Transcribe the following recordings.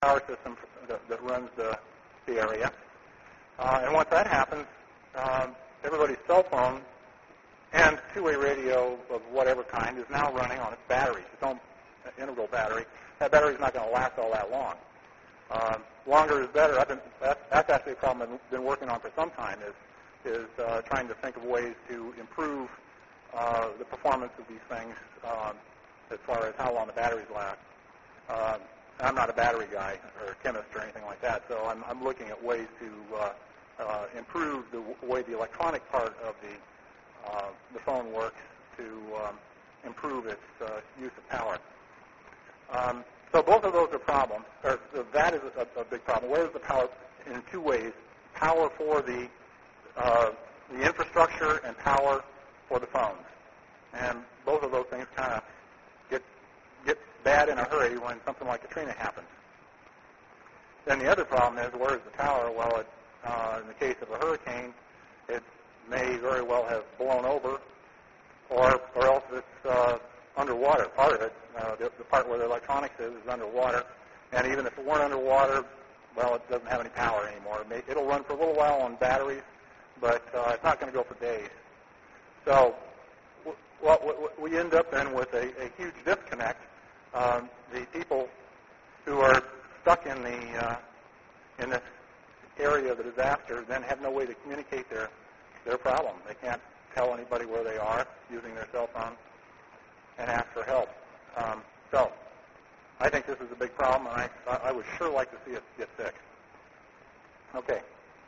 power system that runs the area. And once that happens, everybody's cell phone and two-way radio of whatever kind is now running on its batteries, its own integral battery. That battery's not going to last all that long. Longer is better. That's actually a problem I've been working on for some time, is trying to think of ways to improve the performance of these things as far as how long the batteries last. I'm not a battery guy or a chemist or anything like that, so I'm looking at ways to improve the way the electronic part of the phone works to improve its use of power. So both of those are problems. That is a big problem. Where is the power? In two ways: power for the infrastructure and power for the phones. And both of those things kind of get bad in a hurry when something like Katrina happens. Then the other problem is, where is the tower? Well, in the case of a hurricane, it may very well have blown over, or else it's underwater. Part of it, the part where the electronics is underwater. And even if it weren't underwater, well, it doesn't have any power anymore. It'll run for a little while on batteries, but it's not going to go for days. So we end up then with a huge disconnect. The people who are stuck in this area of the disaster then have no way to communicate their problem. They can't tell anybody where they are using their cell phone and ask for help. So I think this is a big problem, and I would sure like to see it get fixed. Okay.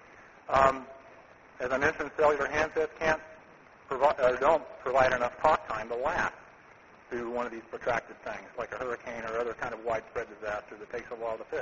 As I mentioned, cellular handsets don't provide enough talk time to last through one of these protracted things, like a hurricane or other kind of widespread disaster that takes a while to fix.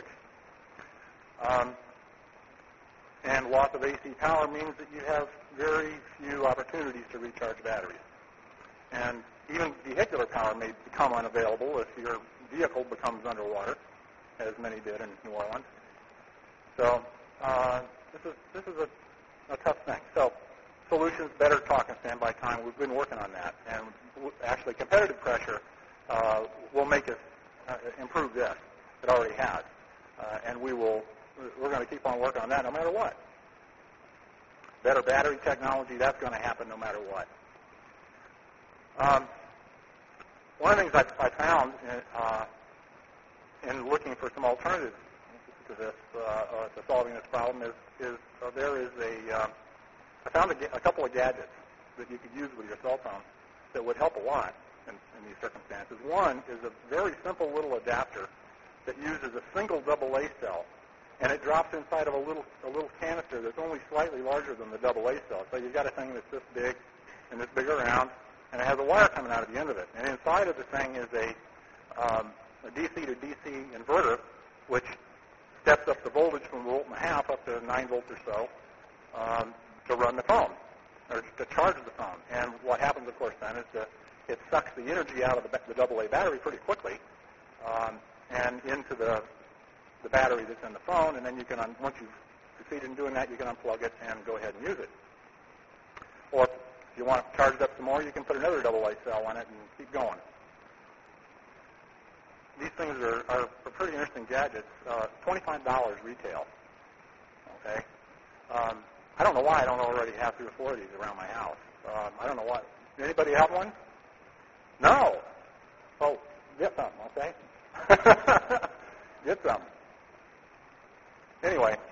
And loss of AC power means that you have very few opportunities to recharge batteries. And even vehicular power may become unavailable if your vehicle becomes underwater, as many did in New Orleans. So this is a tough thing. So solutions, better talk and standby time. We've been working on that. And actually competitive pressure will make us improve this. It already has. And we're going to keep on working on that no matter what. Better battery technology, that's going to happen no matter what. One of the things I found in looking for some alternatives to this, to solving this problem, is I found a couple of gadgets that you could use with your cell phone that would help a lot in these circumstances. One is a very simple little adapter that uses a single AA cell, and it drops inside of a little canister that's only slightly larger than the AA cell. So you've got a thing that's this big and this big around, and it has a wire coming out of the end of it. And inside of the thing is a DC to DC inverter, which steps up the voltage from 1.5 volts up to 9 volts or so to run the phone, or to charge the phone. And what happens, of course, then is it sucks the energy out of the AA battery pretty quickly and into the battery that's in the phone, and then you can, once you've succeeded in doing that, you can unplug it and go ahead and use it. Or if you want to charge it up some more, you can put another AA cell on it and keep going. These things are pretty interesting gadgets. $25 retail. Okay. I don't know why I don't already have 3 or 4 of these around my house. I don't know why. Anybody have one? No. Oh, get some, okay? Get some. Anyway,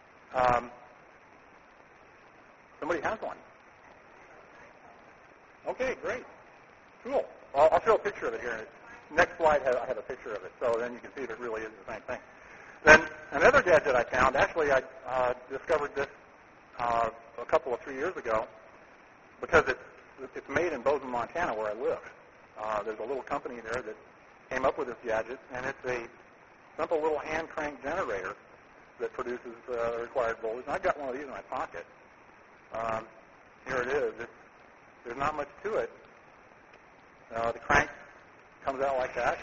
somebody has one. Okay, great. Cool. I'll show a picture of it here. Next slide, I have a picture of it, so then you can see if it really is the same thing. Then another gadget I found, actually I discovered this a couple of 3 years ago, because it's made in Bozeman, Montana, where I live. There's a little company there that came up with this gadget, and it's a simple little hand crank generator that produces the required voltage. And I've got one of these in my pocket. Here it is. There's not much to it. The crank comes out like that.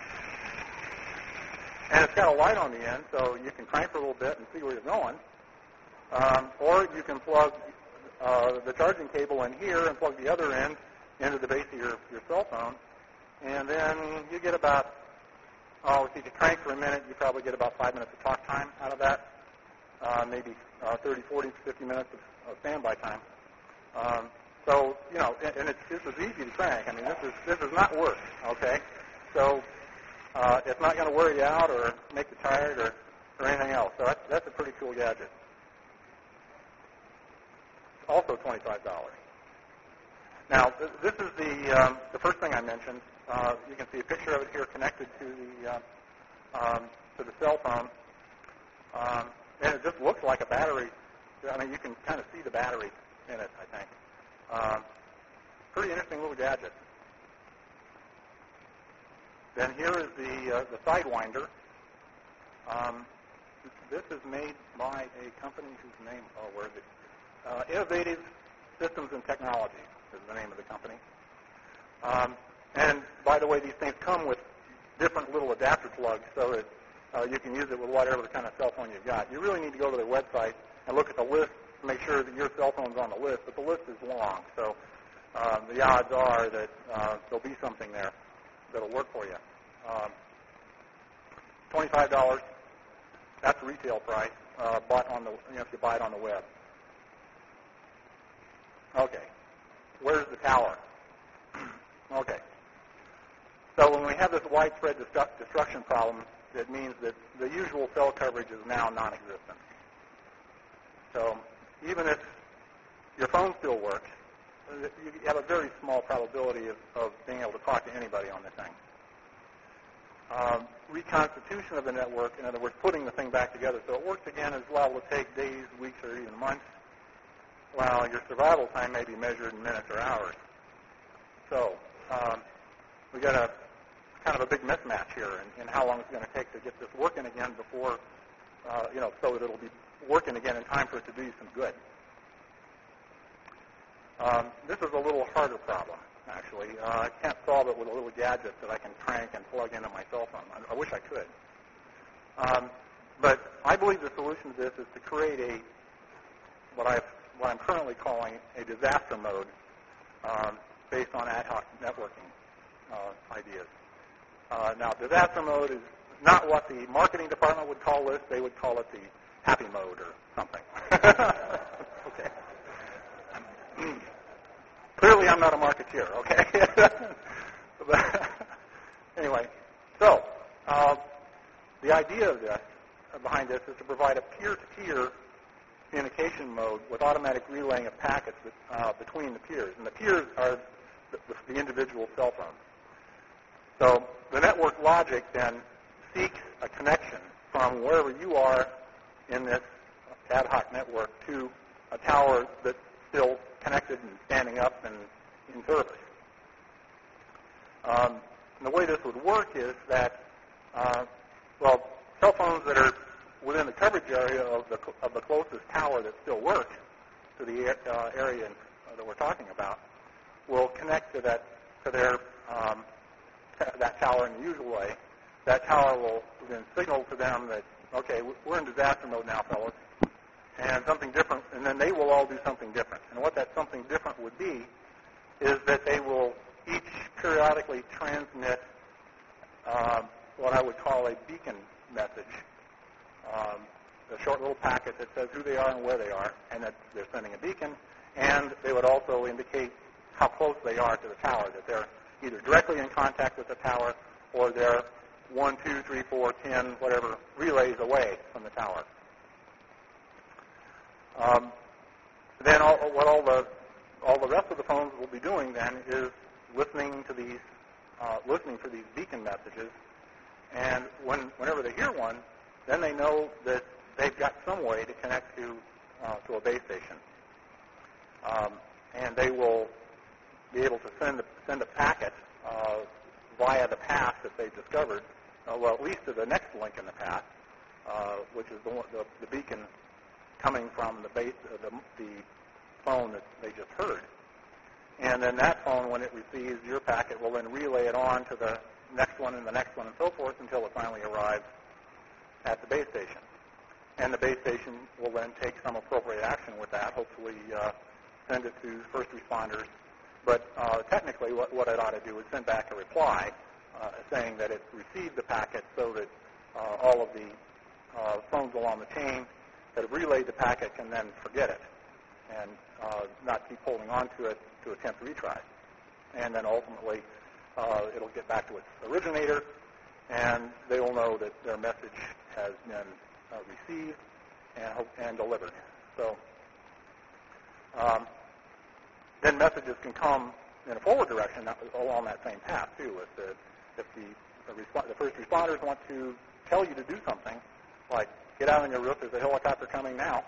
And it's got a light on the end, so you can crank for a little bit and see where you're going. Or you can plug the charging cable in here and plug the other end into the base of your cell phone. And then you get about If you crank for a minute, you probably get about 5 minutes of talk time out of that, maybe 30, 40, 50 minutes of standby time. So, you know, and this is easy to crank. I mean, this is not work, okay? So it's not going to wear you out or make you tired or anything else. So that's a pretty cool gadget. Also $25. Now, this is the first thing I mentioned. You can see a picture of it here connected to the cell phone. And it just looks like a battery. I mean, you can kind of see the battery in it, I think. Pretty interesting little gadget. Then here is the Sidewinder. This is made by a company whose name, where is it? Innovative Systems and Technology is the name of the company. And by the way, these things come with different little adapter plugs so that you can use it with whatever kind of cell phone you've got. You really need to go to their website and look at the list to make sure that your cell phone's on the list, but the list is long, so the odds are that there'll be something there that'll work for you. $25, that's the retail price, bought on the, if you buy it on the web. Okay, where's the tower? Okay, so when we have this widespread destruction problem, it means that the usual cell coverage is now non-existent. So even if your phone still works, you have a very small probability of being able to talk to anybody on the thing. Reconstitution of the network, in other words, putting the thing back together so it works again, is liable to take days, weeks, or even months, while your survival time may be measured in minutes or hours. So we got a kind of a big mismatch here in how long it's going to take to get this working again before, so that it'll be working again in time for it to do you some good. This is a little harder problem, actually. I can't solve it with a little gadget that I can crank and plug into my cell phone. I wish I could. But I believe the solution to this is to create what I'm currently calling a disaster mode based on ad hoc networking ideas. Now, disaster mode is not what the marketing department would call this. They would call it the happy mode or something. Okay. Clearly, I'm not a marketeer, okay? Anyway, so the idea of this, behind this, is to provide a peer-to-peer communication mode with automatic relaying of packets between the peers. And the peers are the individual cell phones. So the network logic then seeks a connection from wherever you are in this ad hoc network to a tower that's still connected and standing up and in service. And the way this would work is that, cell phones that are within the coverage area of the closest tower that still works to the area that we're talking about will connect to that tower in the usual way. That tower will then signal to them that, okay, we're in disaster mode now, fellas, and something different, and then they will all do something different. And what that something different would be is that they will each periodically transmit what I would call a beacon message, a short little packet that says who they are and where they are, and that they're sending a beacon, and they would also indicate how close they are to the tower, that they're either directly in contact with the tower or they're 1, 2, 3, 4, 10, whatever, relays away from the tower. Then all the rest of the phones will be doing then is listening for these beacon messages, and whenever they hear one, then they know that they've got some way to connect to a base station, and they will be able to send a packet via the path that they've discovered, at least to the next link in the path, which is the beacon coming from the phone that they just heard. And then that phone, when it receives your packet, will then relay it on to the next one and the next one and so forth until it finally arrives at the base station. And the base station will then take some appropriate action with that, hopefully send it to first responders. But technically what it ought to do is send back a reply saying that it received the packet so that all of the phones along the chain that have relayed the packet can then forget it and not keep holding on to it to attempt retries. And then ultimately, it'll get back to its originator, and they will know that their message has been received and delivered. So then messages can come in a forward direction along that same path too. If the first responders want to tell you to do something, like get out on your roof, there's a helicopter coming now,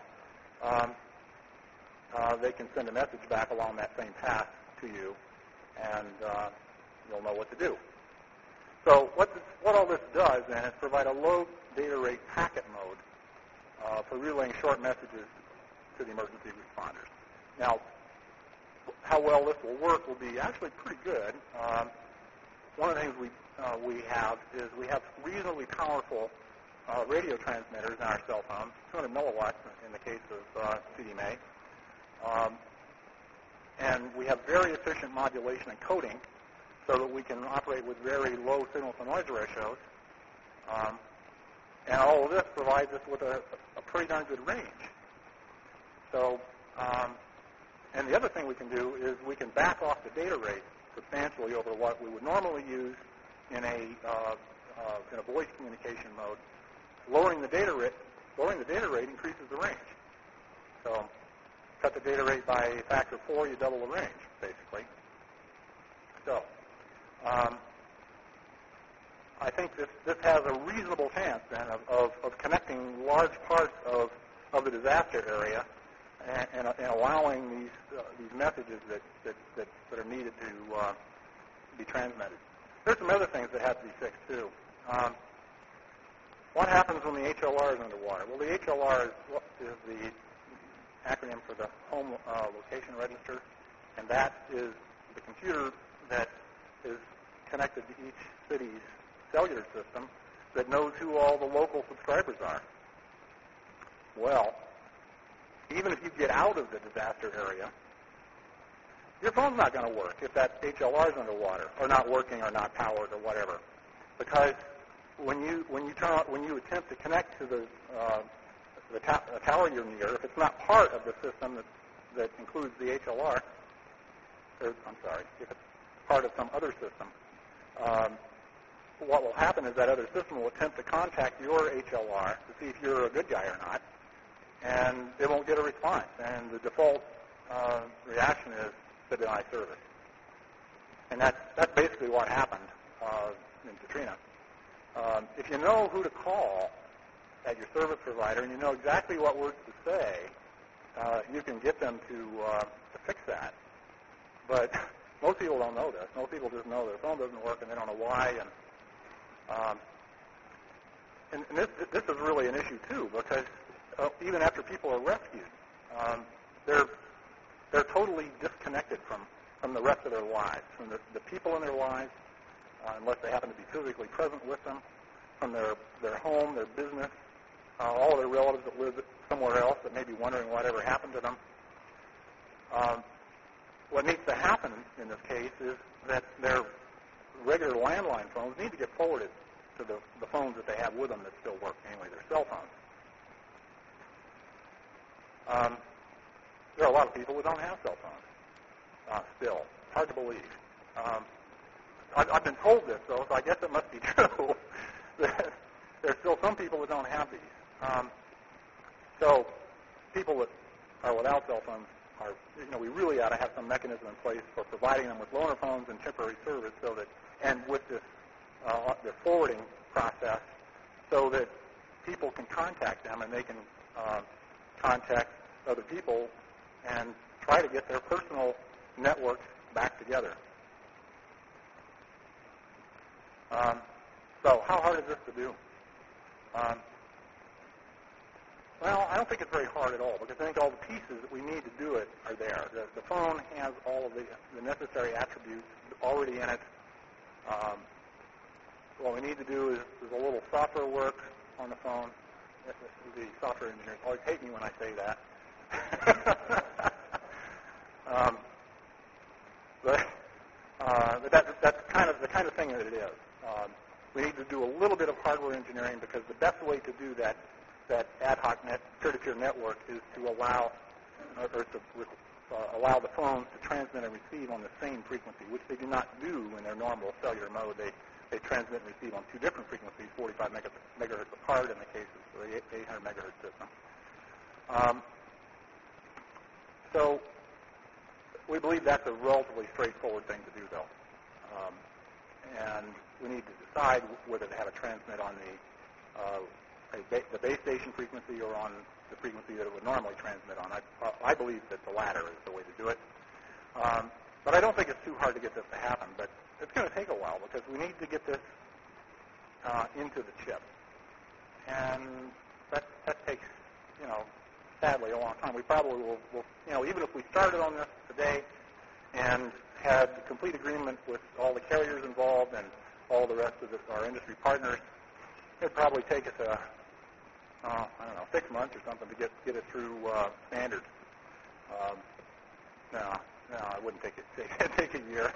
they can send a message back along that same path to you, and you'll know what to do. So what all this does then is provide a low data rate packet mode for relaying short messages to the emergency responders. Now, how well this will work will be actually pretty good. One of the things we have is we have reasonably powerful radio transmitters in our cell phones, 200 milliwatts in the case of CDMA. And we have very efficient modulation and coding so that we can operate with very low signal-to-noise ratios. And all of this provides us with a pretty darn good range. So, and the other thing we can do is we can back off the data rate substantially over what we would normally use in a voice communication mode. Lowering the data rate increases the range. So, cut the data rate by a factor of 4, you double the range, basically. So, I think this has a reasonable chance then of connecting large parts of the disaster area and allowing these messages that are needed to be transmitted. There's some other things that have to be fixed too. What happens when the HLR is underwater? Well, the HLR is the acronym for the Home Location Register, and that is the computer that is connected to each city's cellular system that knows who all the local subscribers are. Well, even if you get out of the disaster area, your phone's not going to work if that HLR is underwater or not working or not powered or whatever, because when you attempt to connect to the tower you're near, if it's not part of the system that includes the HLR, if it's part of some other system, what will happen is that other system will attempt to contact your HLR to see if you're a good guy or not, and it won't get a response. And the default reaction is to deny service. And that's basically what happened in Katrina. If you know who to call at your service provider and you know exactly what words to say, you can get them to fix that. But most people don't know this. Most people just know their phone doesn't work and they don't know why. And this is really an issue too, because even after people are rescued, they're totally disconnected from the rest of their lives, from the people in their lives, unless they happen to be physically present with them, from their home, their business, all of their relatives that live somewhere else that may be wondering whatever happened to them. What needs to happen in this case is that their regular landline phones need to get forwarded to the phones that they have with them that still work, namely their cell phones. There are a lot of people who don't have cell phones still. It's hard to believe. I've been told this, though, so I guess it must be true. There's still some people that don't have these. So people that are without cell phones we really ought to have some mechanism in place for providing them with loaner phones and temporary service, so that, and with this forwarding process, so that people can contact them and they can contact other people and try to get their personal networks back together. So how hard is this to do? Well, I don't think it's very hard at all, because I think all the pieces that we need to do it are there. The phone has all of the necessary attributes already in it. What we need to do is a little software work on the phone. The software engineers always hate me when I say that. But that's kind of the kind of thing that it is. engineering because the best way to do that ad hoc peer-to-peer network is to allow allow the phones to transmit and receive on the same frequency, which they do not do in their normal cellular mode. They transmit and receive on two different frequencies, 45 megahertz apart in the case of the 800 megahertz system. So we believe that's a relatively straightforward thing to do, though. And we need to decide whether to have a transmit on the base station frequency or on the frequency that it would normally transmit on. I believe that the latter is the way to do it. But I don't think it's too hard to get this to happen. But it's going to take a while because we need to get this into the chip. And that takes, sadly, a long time. We probably will even if we started on this today and had complete agreement with all the carriers involved and all the rest of our industry partners, it'd probably take us 6 months or something to get it through standards. No, it wouldn't take a year.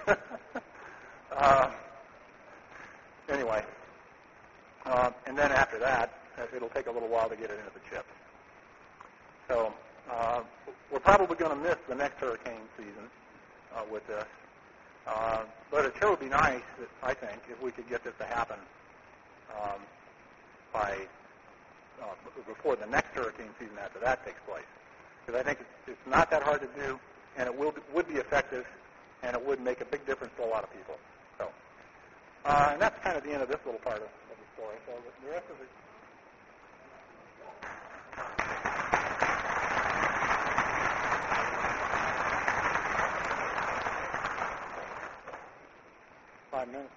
Anyway, and then after that, it'll take a little while to get it into the chip. So we're probably going to miss the next hurricane season with this. But it sure would be nice, I think, if we could get this to happen before the next hurricane season after that takes place. Because I think it's not that hard to do, and it would be effective, and it would make a big difference to a lot of people. So, and that's kind of the end of this little part of the story. So the rest of it. Minutes.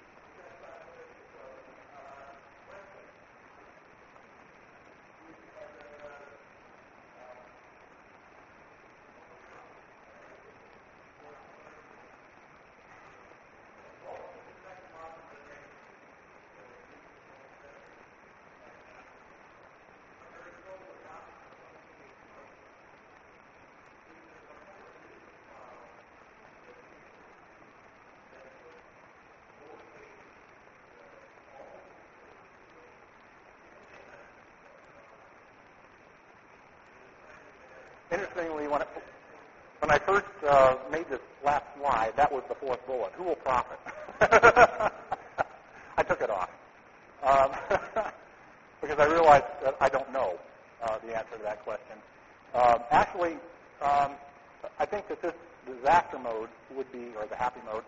Interestingly, when I first made this last slide, that was the fourth bullet. Who will profit? I took it off because I realized that I don't know the answer to that question. Actually, I think that this disaster mode would be, or the happy mode,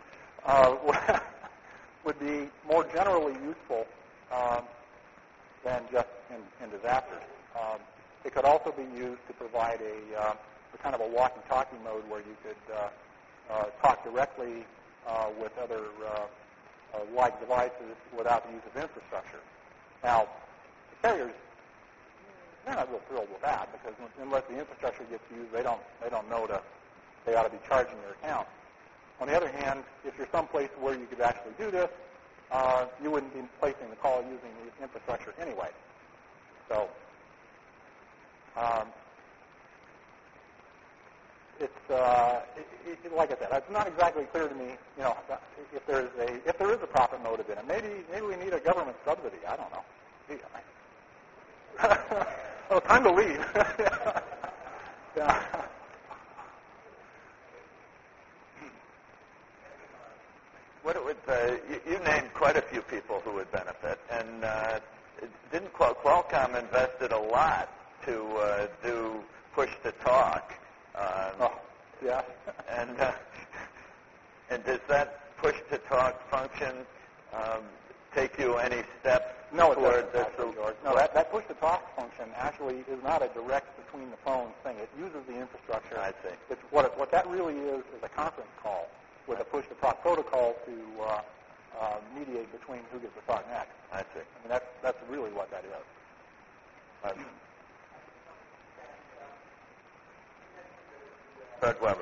would be more generally useful than just in disasters. It could also be used to provide a kind of a walkie-talkie mode where you could talk directly with other like devices without the use of infrastructure. Now, the carriers, they're not real thrilled with that because unless the infrastructure gets used, they don't know they ought to be charging your account. On the other hand, if you're someplace where you could actually do this, you wouldn't be placing the call using the infrastructure anyway. So. It's like I said, it's not exactly clear to me, if there is a profit motive in it. Maybe we need a government subsidy. I don't know. Oh, time to leave. Yeah. You named quite a few people who would benefit, and didn't Qualcomm invested a lot to do push-to-talk? Yeah. And does that push-to-talk function take you any steps? No, it toward doesn't, actually, George. No, that push-to-talk function actually is not a direct between the phones thing. It uses the infrastructure. I see. It's what that really is a conference call with a push-to-talk protocol to mediate between who gets to talk next. I see. I mean, that's really what that is. Fred Weber.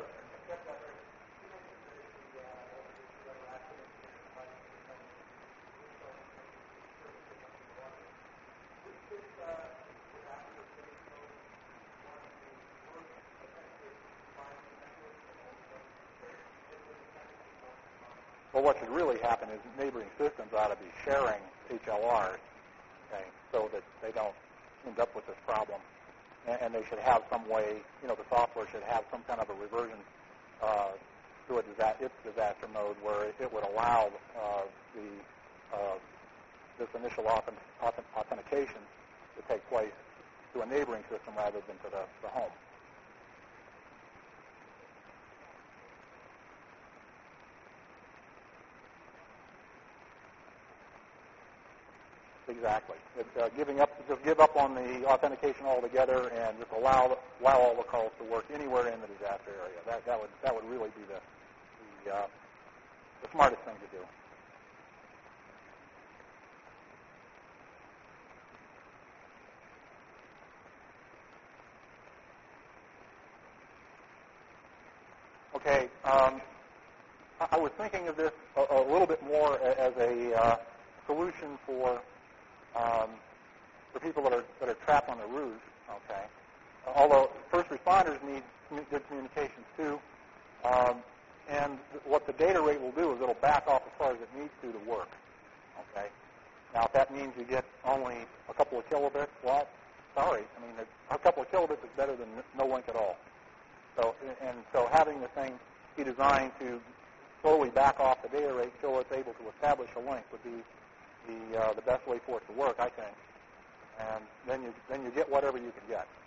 Well, what should really happen is neighboring systems ought to be sharing HLRs okay, so that they don't end up with this problem. And they should have some way, the software should have some kind of a reversion to its disaster mode where it would allow this initial authentication to take place to a neighboring system rather than to the home. Exactly. Just give up on the authentication altogether, and just allow all the calls to work anywhere in the disaster area. That would really be the smartest thing to do. Okay. I was thinking of this a little bit more as a solution for people that are trapped on the roofs. Okay. Although first responders need good communications too, and what the data rate will do is it'll back off as far as it needs to work. Okay. Now, if that means you get only a couple of kilobits, well, sorry. I mean, a couple of kilobits is better than no link at all. So having the thing be designed to slowly back off the data rate until it's able to establish a link would be the best way for it to work, I think. And then you get whatever you can get.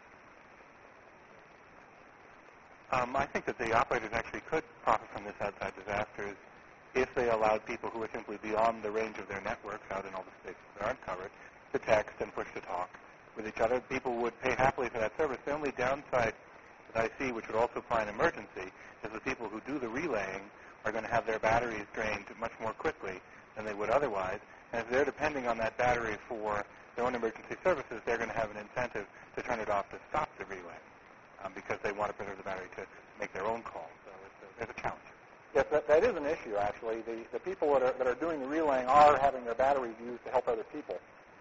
I think that the operators actually could profit from this outside disasters if they allowed people who are simply beyond the range of their networks out in all the states that aren't covered to text and push to talk with each other. People would pay happily for that service. The only downside that I see, which would also apply in emergency, is the people who do the relaying are going to have their batteries drained much more quickly than they would otherwise. And if they're depending on that battery for their own emergency services, they're going to have an incentive to turn it off to stop the relay because they want to preserve the battery to make their own call. So there's a challenge. Yes, that is an issue, actually. The people that are doing the relaying are having their batteries used to help other people.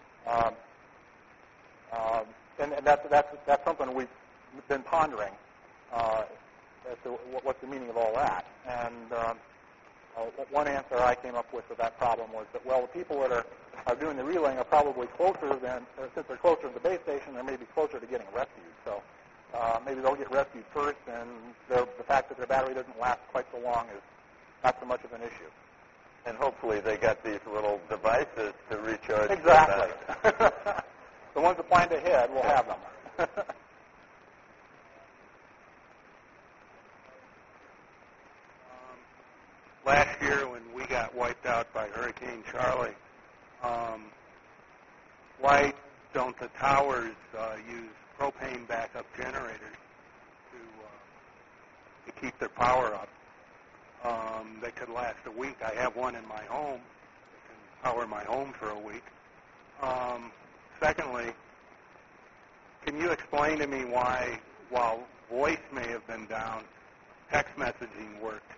And that's something we've been pondering as to what's the meaning of all that. And one answer I came up with to that problem was that, well, the people that are doing the relaying are probably closer since they're closer to the base station, they're maybe closer to getting rescued. So maybe they'll get rescued first, and the fact that their battery doesn't last quite so long is not so much of an issue. And hopefully they got these little devices to recharge. Exactly. The ones that planned ahead will have them. Last year when we got wiped out by Hurricane Charlie, why don't the towers use propane backup generators to keep their power up? They could last a week. I have one in my home. It can power my home for a week. Secondly, can you explain to me why, while voice may have been down, text messaging worked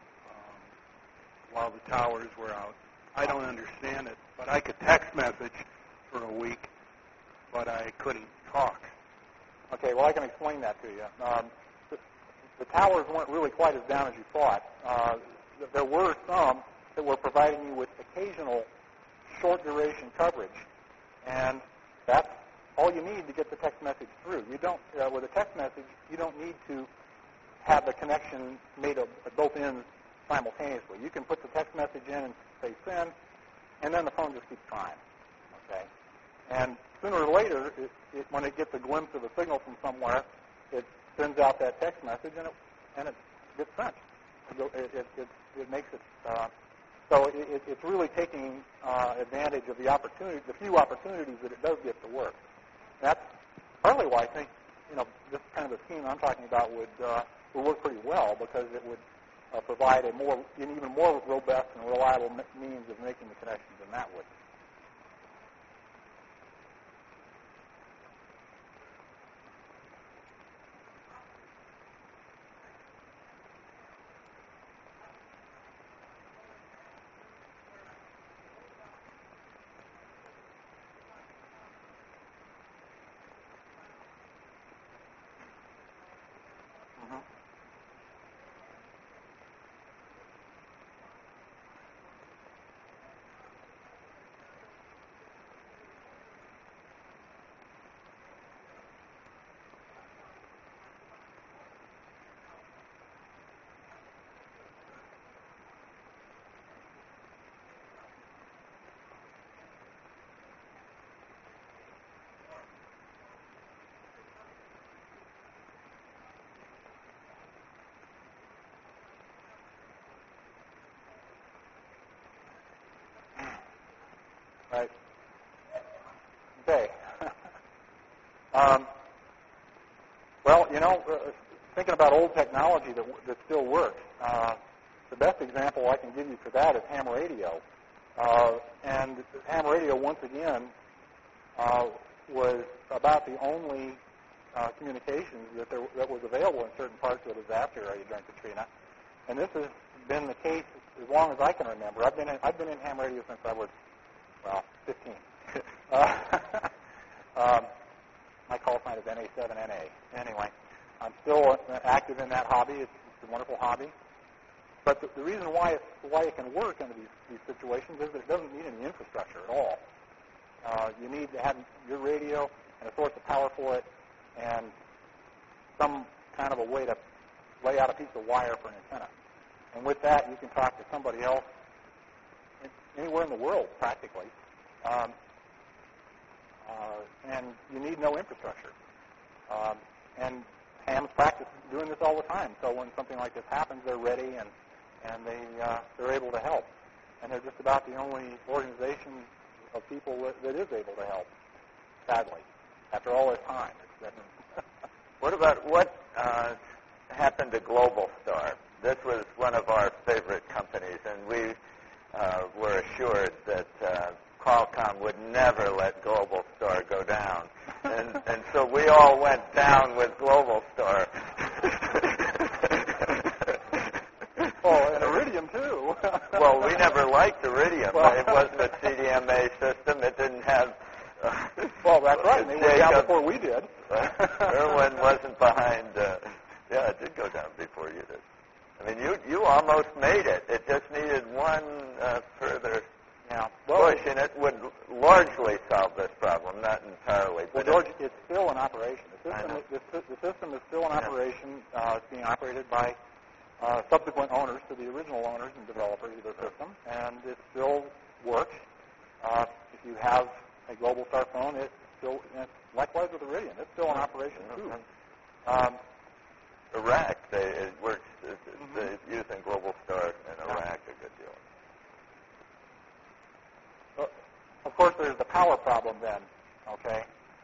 while the towers were out? I don't understand it, but I could text message for a week, but I couldn't talk. Okay, well, I can explain that to you. The towers weren't really quite as down as you thought. There were some that were providing you with occasional short-duration coverage, and that's all you need to get the text message through. You don't, with a text message, you don't need to have the connection made at both ends simultaneously. You can put the text message in and say send, and then the phone just keeps trying. Okay, and sooner or later, when it gets a glimpse of a signal from somewhere, it sends out that text message, and it gets sent. It makes it so it's really taking advantage of the few opportunities that it does get to work. And that's partly why I think this kind of a scheme I'm talking about would work pretty well, because it would provide an even more robust and reliable means of making the connections than that would. Right. Okay. Well, thinking about old technology that still works, the best example I can give you for that is ham radio. And ham radio, once again, was about the only communications that was available in certain parts of the disaster area during Katrina. And this has been the case as long as I can remember. I've been in ham radio since I was, 15. My call sign is NA7NA. Anyway, I'm still active in that hobby. It's a wonderful hobby. But the reason why it can work under these situations is that it doesn't need any infrastructure at all. You need to have your radio and a source of power for it and some kind of a way to lay out a piece of wire for an antenna. And with that, you can talk to somebody else anywhere in the world, practically. And you need no infrastructure. And hams practice doing this all the time. So when something like this happens, they're ready and they're able to help. And they're just about the only organization of people that is able to help, sadly, after all this time. What happened to Global Star? This was one of our favorite companies, and we were assured that Qualcomm would never let Global Star go down. And so we all went down with Global Star. Oh, and Iridium, too. Well, we never liked Iridium. Well, it wasn't a CDMA system. It didn't have... well, that's right. They went down before we did. Irwin wasn't behind... yeah, it did go down before you did. I mean, you almost made it. It just needed one further push, and it would largely solve this problem, not entirely. Well, George, it's still in operation. The system is still in operation. It's being operated by subsequent owners to the original owners and developers of the system, and it still works. If you have a Global Star phone, it's still, likewise with Iridium, it's still in operation too. Iraq, it works. They're using Global Star in Iraq a good deal. Of course, there's the power problem then. Okay,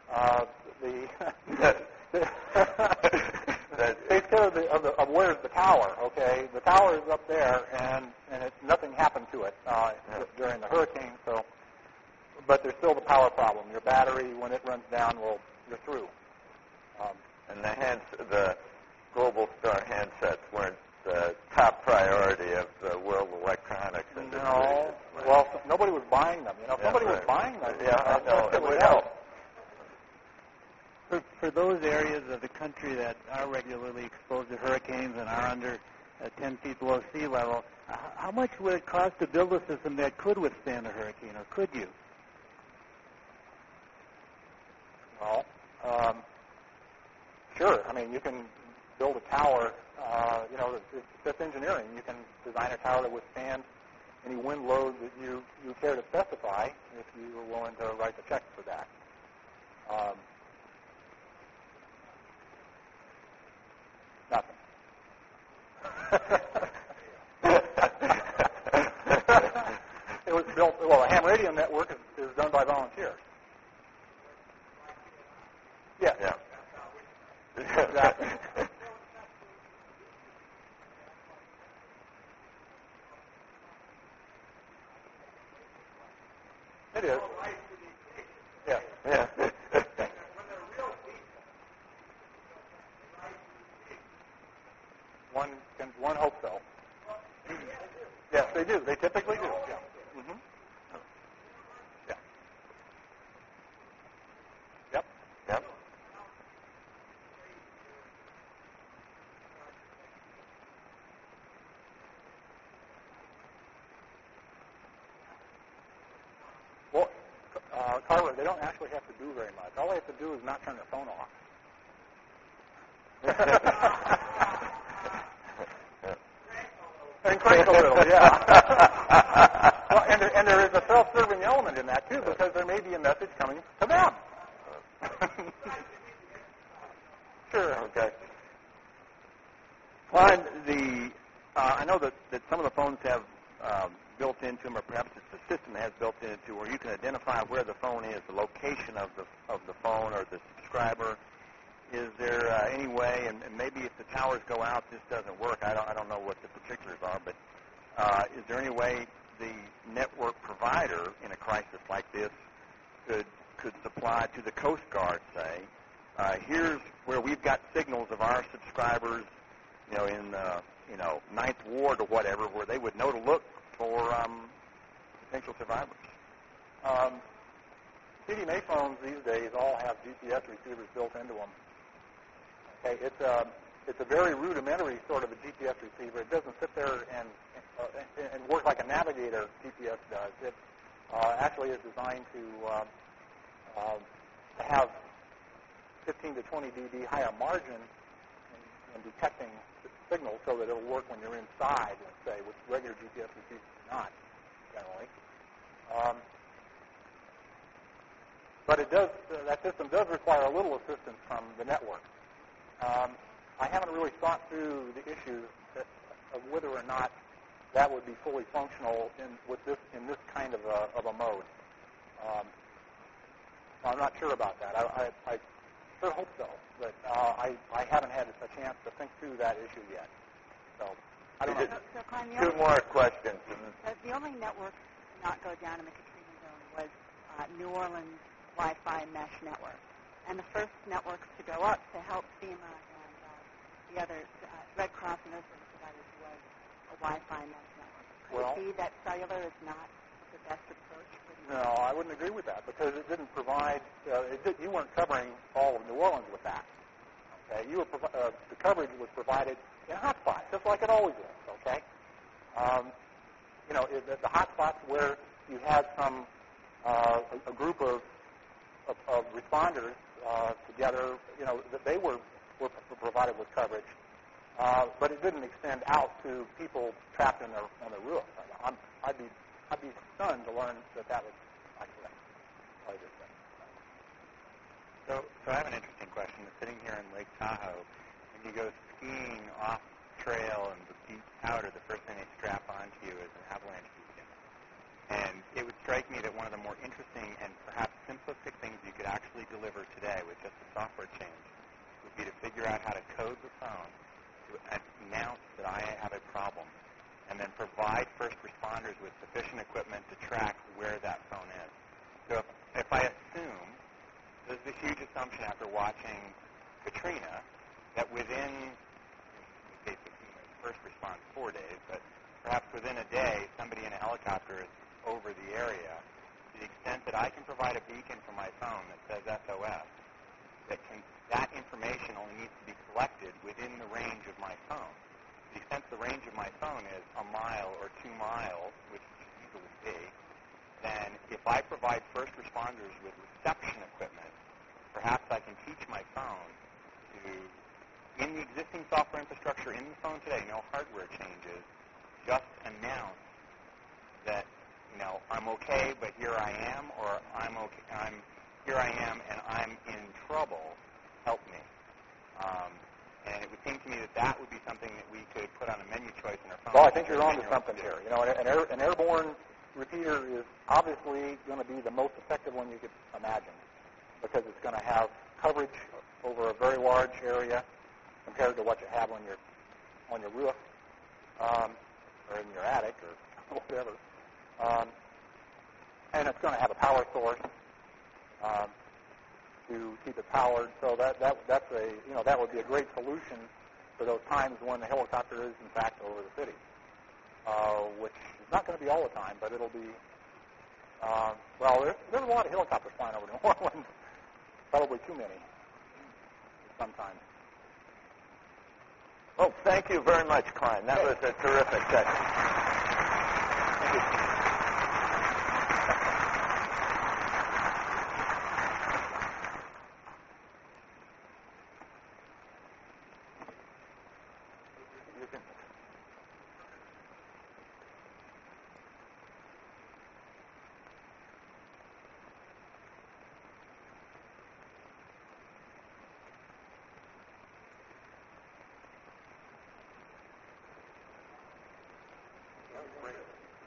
takes care of where's the tower. Okay, the tower is up there, and nothing happened to it during the hurricane. So, but there's still the power problem. Your battery, when it runs down, you're through. And the Global Star handsets weren't the top priority of the world electronics industry. No, well, nobody was buying them. If somebody was buying them, it would help. For those areas of the country that are regularly exposed to hurricanes and are under 10 feet below sea level, how much would it cost to build a system that could withstand a hurricane, or could you? Well, sure. I mean, you can build a tower. It's just engineering. You can design a tower to withstand any wind load that you care to specify if you were willing to write the check for that. Nothing. It was built, well, the ham radio network is done by volunteers. Yeah. Exactly. It is. Yeah. Yeah. One hope so. Yes, they do. They typically do. Yeah. Mm-hmm. Yeah. Yep. Yep. Well, Carver, they don't actually have to do very much. All they have to do is not turn their phone off. And crank a little, yeah. Well, and there is a self-serving element in that, too, because there may be a message coming to them. Sure. Okay. Well, I know that some of the phones have built into them, or perhaps it's the system that has built into, where you can identify where the phone is, the location of the phone or the subscriber. Is there any way, and maybe if the towers go out, this doesn't work. I don't know what the particulars are, but is there any way the network provider in a crisis like this could supply to the Coast Guard, say, here's where we've got signals of our subscribers, in Ninth Ward or whatever, where they would know to look for potential survivors? CDMA phones these days all have GPS receivers built into them. Okay, it's a very rudimentary sort of a GPS receiver. It doesn't sit there and work like a Navigator GPS does. It actually is designed to have 15 to 20 dB higher margin in detecting signals, so that it'll work when you're inside, let's say, with regular GPS receivers not generally. But it does. That system does require a little assistance from the network. I haven't really thought through the issues of whether or not that would be fully functional in this kind of a mode. I'm not sure about that. I sure hope so, but I haven't had a chance to think through that issue yet. So I don't know. So Klein, two more questions. The only network to not go down in the Katrina zone was New Orleans Wi-Fi mesh network. And the first networks to go up to help FEMA and the other Red Cross and other providers was a Wi-Fi mesh network. Could it be that cellular is not the best approach for the No, I wouldn't agree with that, because it didn't provide. You weren't covering all of New Orleans with that. Okay, the coverage was provided in hotspots, just like it always is. Okay, the hotspots where you had some a group of responders together, that they were provided with coverage, but it didn't extend out to people trapped on their roof. I'd be stunned to learn that was not correct. So I have an interesting question. Sitting here in Lake Tahoe, when you go skiing off trail and the deep powder, the first thing they strap onto you is an avalanche beacon. And it would strike me that one of the more interesting and perhaps simplistic things you could actually deliver today with just a software change would be to figure out how to code the phone to announce that I have a problem, and then provide first responders with sufficient equipment to track where that phone is. So if I assume, this is a huge assumption after watching Katrina, that within, in the case of FEMA's first response, 4 days, but perhaps within a day, somebody in a helicopter is over the area, to the extent that I can provide a beacon from my phone that says SOS, that information only needs to be collected within the range of my phone. To the extent the range of my phone is a mile or 2 miles, which it should easily be, then if I provide first responders with reception equipment, perhaps I can teach my phone to, in the existing software infrastructure in the phone today, no hardware changes, just announce that, I'm okay, but here I am, or here I am and I'm in trouble, help me. And it would seem to me that would be something that we could put on a menu choice in our phone. Well, I think you're on to something here. An airborne repeater is obviously going to be the most effective one you could imagine, because it's going to have coverage over a very large area compared to what you have on your roof, or in your attic, or whatever. And it's going to have a power source to keep it powered. So that would be a great solution for those times when the helicopter is in fact over the city, which is not going to be all the time, but it'll be. There's a lot of helicopters flying over New Orleans. Probably too many sometimes. Well, thank you very much, Klein. That was a terrific session. Thank you. Great.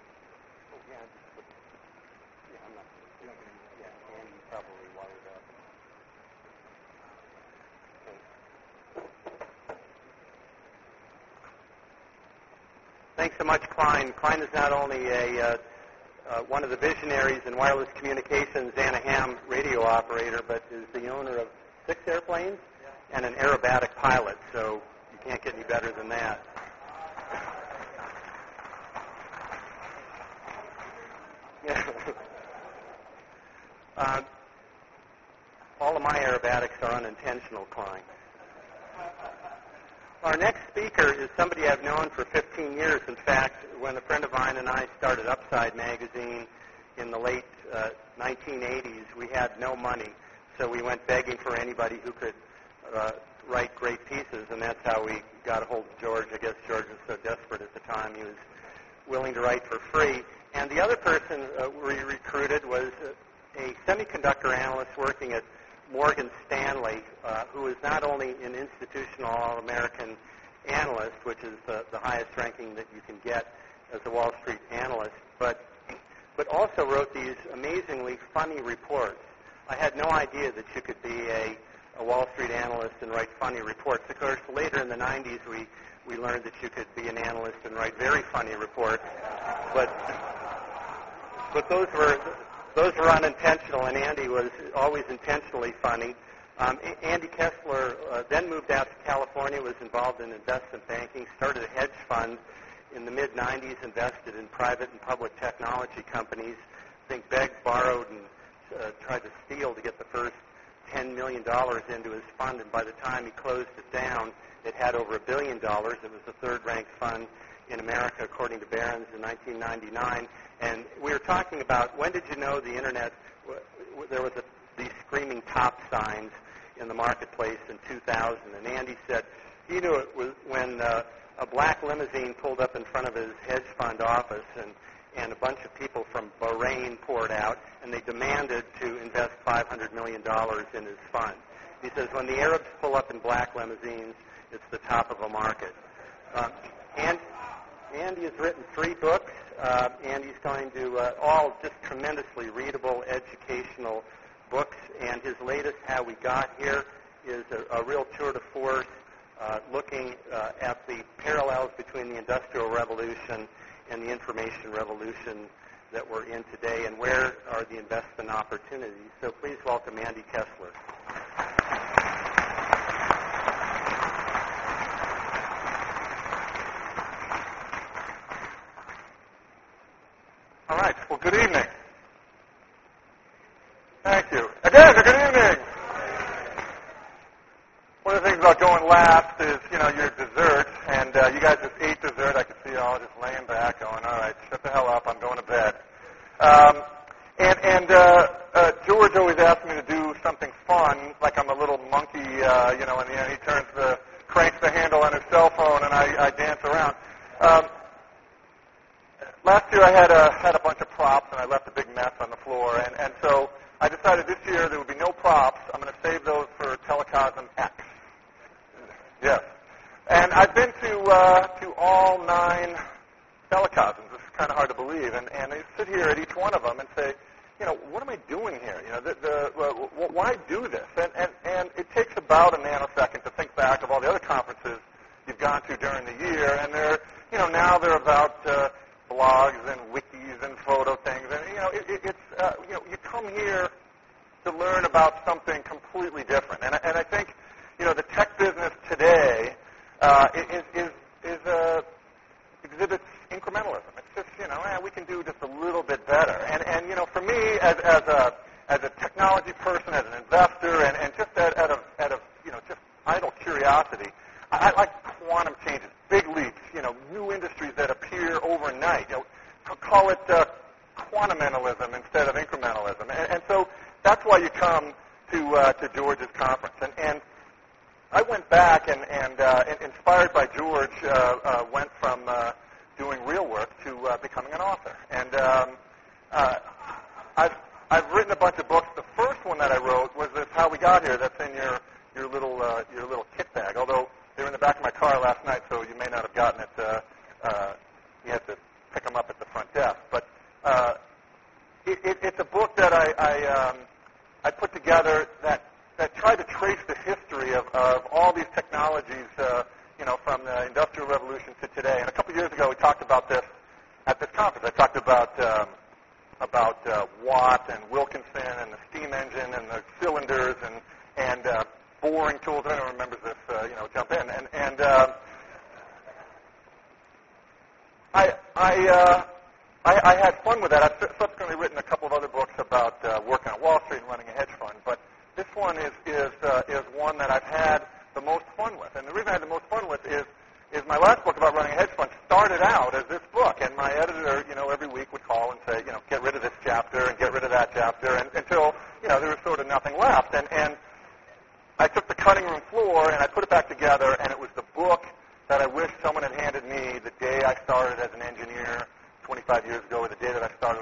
I'm not. Yeah, and probably wired up. Thanks so much, Klein. Klein is not only one of the visionaries in wireless communications and a ham radio operator, but is the owner of 6 airplanes and an aerobatic pilot, so you can't get any better than that. All of my aerobatics are unintentional, Klein. Our next speaker is somebody I've known for 15 years. In fact, when a friend of mine and I started Upside magazine in the late 1980s, we had no money, so we went begging for anybody who could write great pieces, and that's how we got a hold of George. I guess George was so desperate at the time he was willing to write for free. And the other person we recruited was a semiconductor analyst working at Morgan Stanley, who is not only an institutional All-American analyst, which is the highest ranking that you can get as a Wall Street analyst, but also wrote these amazingly funny reports. I had no idea that you could be a Wall Street analyst and write funny reports. Of course, later in the 90s, we learned that you could be an analyst and write very funny reports, but those were unintentional, and Andy was always intentionally funny. Andy Kessler then moved out to California, was involved in investment banking, started a hedge fund in the mid-90s, invested in private and public technology companies. I think begged, borrowed, and tried to steal to get the first $10 million into his fund, and by the time he closed it down, it had over $1 billion. It was the third-ranked fund in America, according to Barron's, in 1999. And we were talking about, when did you know the Internet, there was these screaming top signs in the marketplace in 2000. And Andy said he knew it was when a black limousine pulled up in front of his hedge fund office, and a bunch of people from Bahrain poured out, and they demanded to invest $500 million in his fund. He says, when the Arabs pull up in black limousines, it's the top of a market. Andy has written 3 books. Andy's going to all just tremendously readable, educational books. And his latest, How We Got Here, is a real tour de force, looking at the parallels between the Industrial Revolution and the Information Revolution that we're in today, and where are the investment opportunities. So please welcome Andy Kessler. All right. Well, good evening. Thank you. Again, good evening. One of the things about going last is, your dessert, and you guys just ate dessert. I could see you all just laying back going, all right, shut the hell up, I'm going to bed. George always asked me to do something fun, like I'm a little monkey, and then he cranks the handle on his cell phone, and I dance around. Last year I had a bunch of props, and I left a big mess on the floor, and so I decided this year there would be no props. I'm going to save those for Telecosm X. Yes. And I've been to all 9 Telecosms. This is kind of hard to believe. And I sit here at each one of them and say, what am I doing here? Why do this? And it takes about a nanosecond to think back of all the other conferences you've gone to during the year, and now they're about blogs and wikis and photo things, and you come here to learn about something completely different. And I think the tech business today exhibits incrementalism. It's just we can do just a little bit better. And for me as a technology person, as an investor, and just out of just idle curiosity, I like quantum changes, big leaps, new industries that appear overnight. Call it quantumentalism instead of incrementalism. And so that's why you come to George's conference. And I went back and inspired by George, went from doing real work to becoming an author. And I've written a bunch of books. The first one that I wrote was this How We Got Here. That's in your little kit bag. Although they were in the back of my car last night, so you may not have gotten it. You had to pick them up at the front desk. But trace the history of all these technologies, from the Industrial Revolution to today. And a couple years ago, we talked about this at this conference. I talked about Watt and Wilkinson and the steam engine and the cylinders and boring tools. If anyone remembers this, jump in. And I had fun with that. I've subsequently written a couple of other books about working on Wall Street and running a hedge fund, but this one is one that I've had the most fun with. And the reason I had the most fun with is my last book about running a hedge fund started out as this book, and my editor, every week would call and say, get rid of this chapter and get rid of that chapter, and until there was sort of nothing left. And I took the cutting room floor and I put it back together, and it was the book that I wish someone had handed me the day I started as an engineer 25 years ago, or the day that I started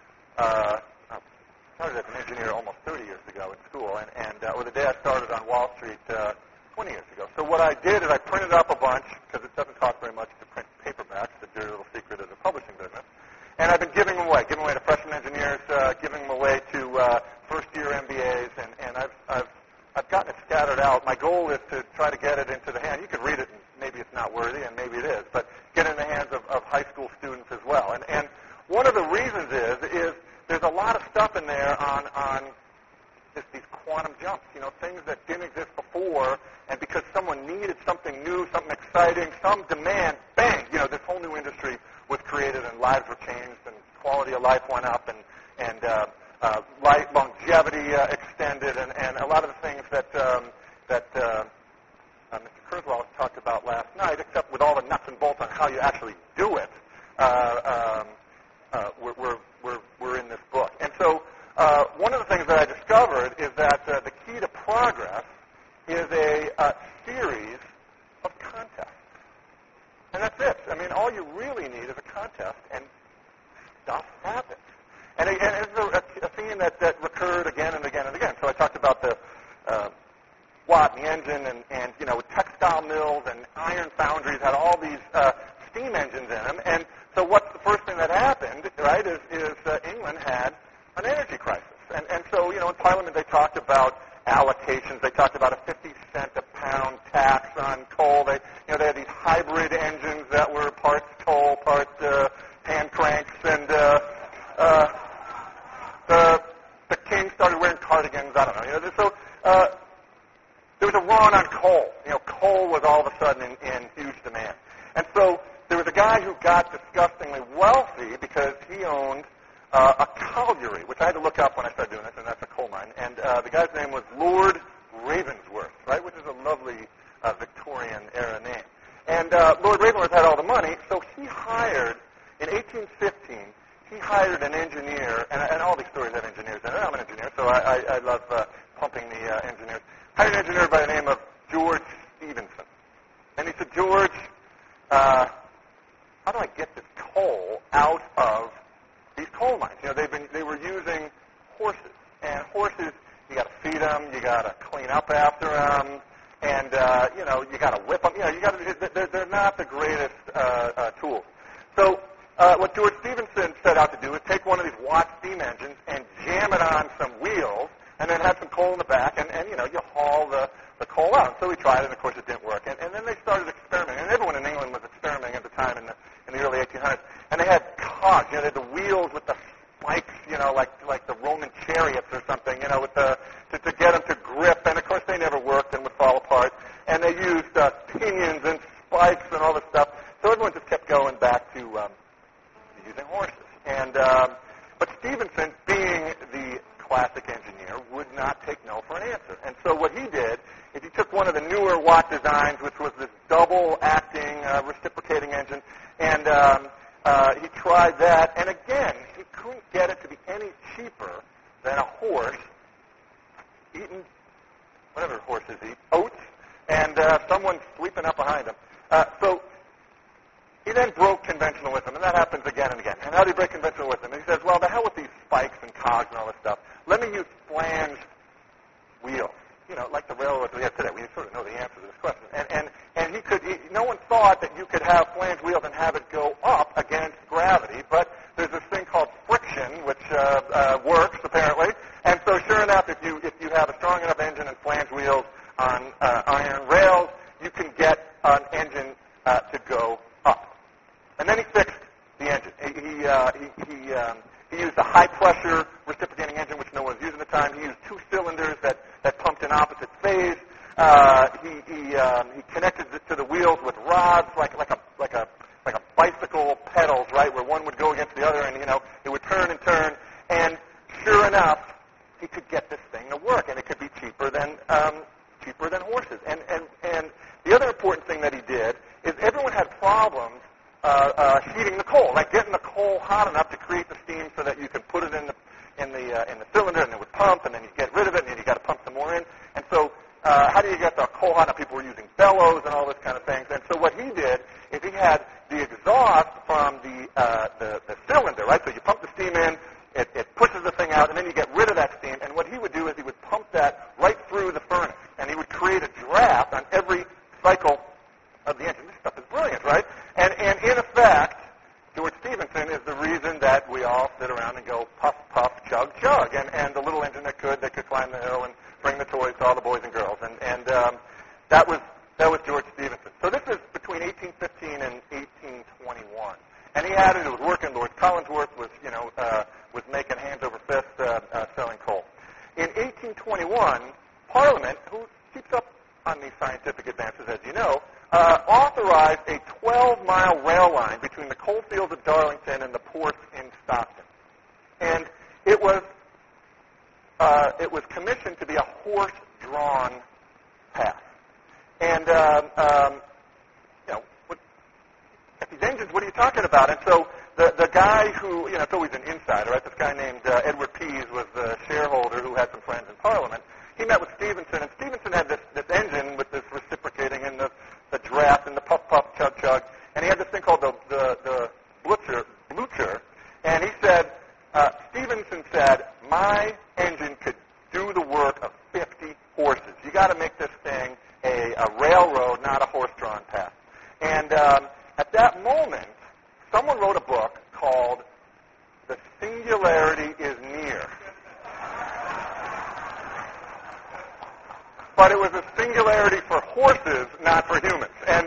as an engineer almost 30 years ago in school, or the day I started on Wall Street 20 years ago. So what I did is I printed up a bunch, because it doesn't cost very much to print paperbacks, the dirty little secret of the publishing business, and I've been giving them away to freshman engineers, giving them away to first-year MBAs, and I've gotten it scattered out. My goal is to try to get it into the hand. You could read it, and maybe it's not worthy, and maybe it is, but get it in the hands of high school students as well. And one of the reasons is there's a lot of stuff in there on just these quantum jumps, things that didn't exist before, and because someone needed something new, something exciting, some demand, bang, this whole new industry was created, and lives were changed, and quality of life went up, and life longevity extended, and a lot of the things that Mr. Kurzweil talked about last night, except with all the nuts and bolts on how you actually do it, we're in this book. And so one of the things that I discovered is that the key to progress is a series of contests. And that's it. I mean, all you really need is a contest, and stuff happens. And it's a theme that recurred again and again and again. So I talked about the Watt and the engine, and textile mills and iron foundries had all these steam engines in them. And so what's the first thing that happened, right, is England had an energy crisis. And so, in Parliament they talked about allocations. They talked about a 50-cent a pound tax on coal. They had these hybrid engines that were parts coal, parts hand cranks, and the king started wearing cardigans. I don't know. So there was a run on coal. Coal was all of a sudden in huge demand. And so there was a guy who got disgustingly wealthy because he owned a colliery, which I had to look up when I started doing this, and that's a coal mine. And the guy's name was Lord Ravensworth, right, which is a lovely Victorian-era name. And Lord Ravensworth had all the money, so he hired, in 1815, he hired an engineer, and all these stories have engineers in it. I'm an engineer, so I love pumping the engineers. Hired an engineer by the name of George Stephenson. And he said, George, how do I get this coal out of these coal mines? They were using horses, and horses, you got to feed them, you got to clean up after them, and you got to whip them. They're not the greatest tools. So what George Stephenson set out to do was take one of these Watt steam engines and jam it on some wheels, and then have some coal in the back, and you haul the coal out. So we tried it, and of course it didn't work. And then they started experimenting, and everyone in England was experimenting at the time in the early 1800s. And they had cogs, they had the wheels with the spikes, like the Roman chariots or something, with to get them to grip. And of course they never worked and would fall apart. And they used pinions and spikes and all this stuff. So everyone just kept going back to using horses. And but Stephenson, being the classic engineer, would not take no for an answer. And so what he did is he took one of the newer Watt designs, which was this double-acting, reciprocating engine, and he tried that. And again, he couldn't get it to be any cheaper than a horse eating whatever horses eat, oats, and someone sweeping up behind him. So he then broke conventional wisdom, and that happens again and again. And how do you break conventional wisdom? And he says, well, the hell with these spikes and cogs and all this stuff. Let me use flange wheels, like the railroads we have today. We sort of know the answer to this question. And no one thought that you could have flange wheels and have it go up against gravity, but there's this thing called friction, which works apparently. And so sure enough, if you have a strong enough engine and flange wheels, on iron rails, you can get an engine to go up. And then he fixed the engine. He used a high-pressure reciprocating engine, which no one was using at the time. He used two cylinders that pumped in opposite phase. He connected it to the wheels with rods like a bicycle pedals, right, where one would go against the other, and it would turn and turn. And sure enough, he could get this thing to work, and it could be cheaper than horses. And the other important thing that he did is everyone had problems heating the coal, like getting the coal hot enough to create the steam so that you could put it in the cylinder, and it would pump, and then you get rid of it, and then you got to pump some more in. And so, how do you get the coal hot enough? People were using bellows and all this kind of things. And so, what he did is he had the exhaust from the cylinder, right? So you pump the steam in, it pushes the thing out, and then you get rid of that steam. And what he would do is he would pump that right through the furnace, and he would create a draft on every cycle of the engine. This stuff is brilliant, right? And in effect, George Stephenson is the reason that we all sit around and go puff, puff, chug, chug. And the little engine that could climb the hill and bring the toys to all the boys and girls. And that was George Stephenson. So this is between 1815 and 1821. And he had it. It was working. Lord Collingsworth was making hands over fist selling coal. In 1821, Parliament, who keeps up on these scientific advances, as you know, authorized a 12-mile rail line between the coal fields of Darlington and the ports in Stockton. And it was commissioned to be a horse-drawn path. And at these engines, what are you talking about? And so the guy who, it's always an insider, right? This guy named Edward Pease was the shareholder who had some friends in Parliament. He met with Stephenson, and Stephenson had this engine with this reciprocating and the draft and the puff, puff, chug, chug. And he had this thing called the Blucher. And he said, Stephenson said, my engine could do the work of 50 horses. You got to make this thing a railroad, not a horse-drawn path. And at that moment, someone wrote a book called The Singularity is Near. But it was a singularity for horses, not for humans. And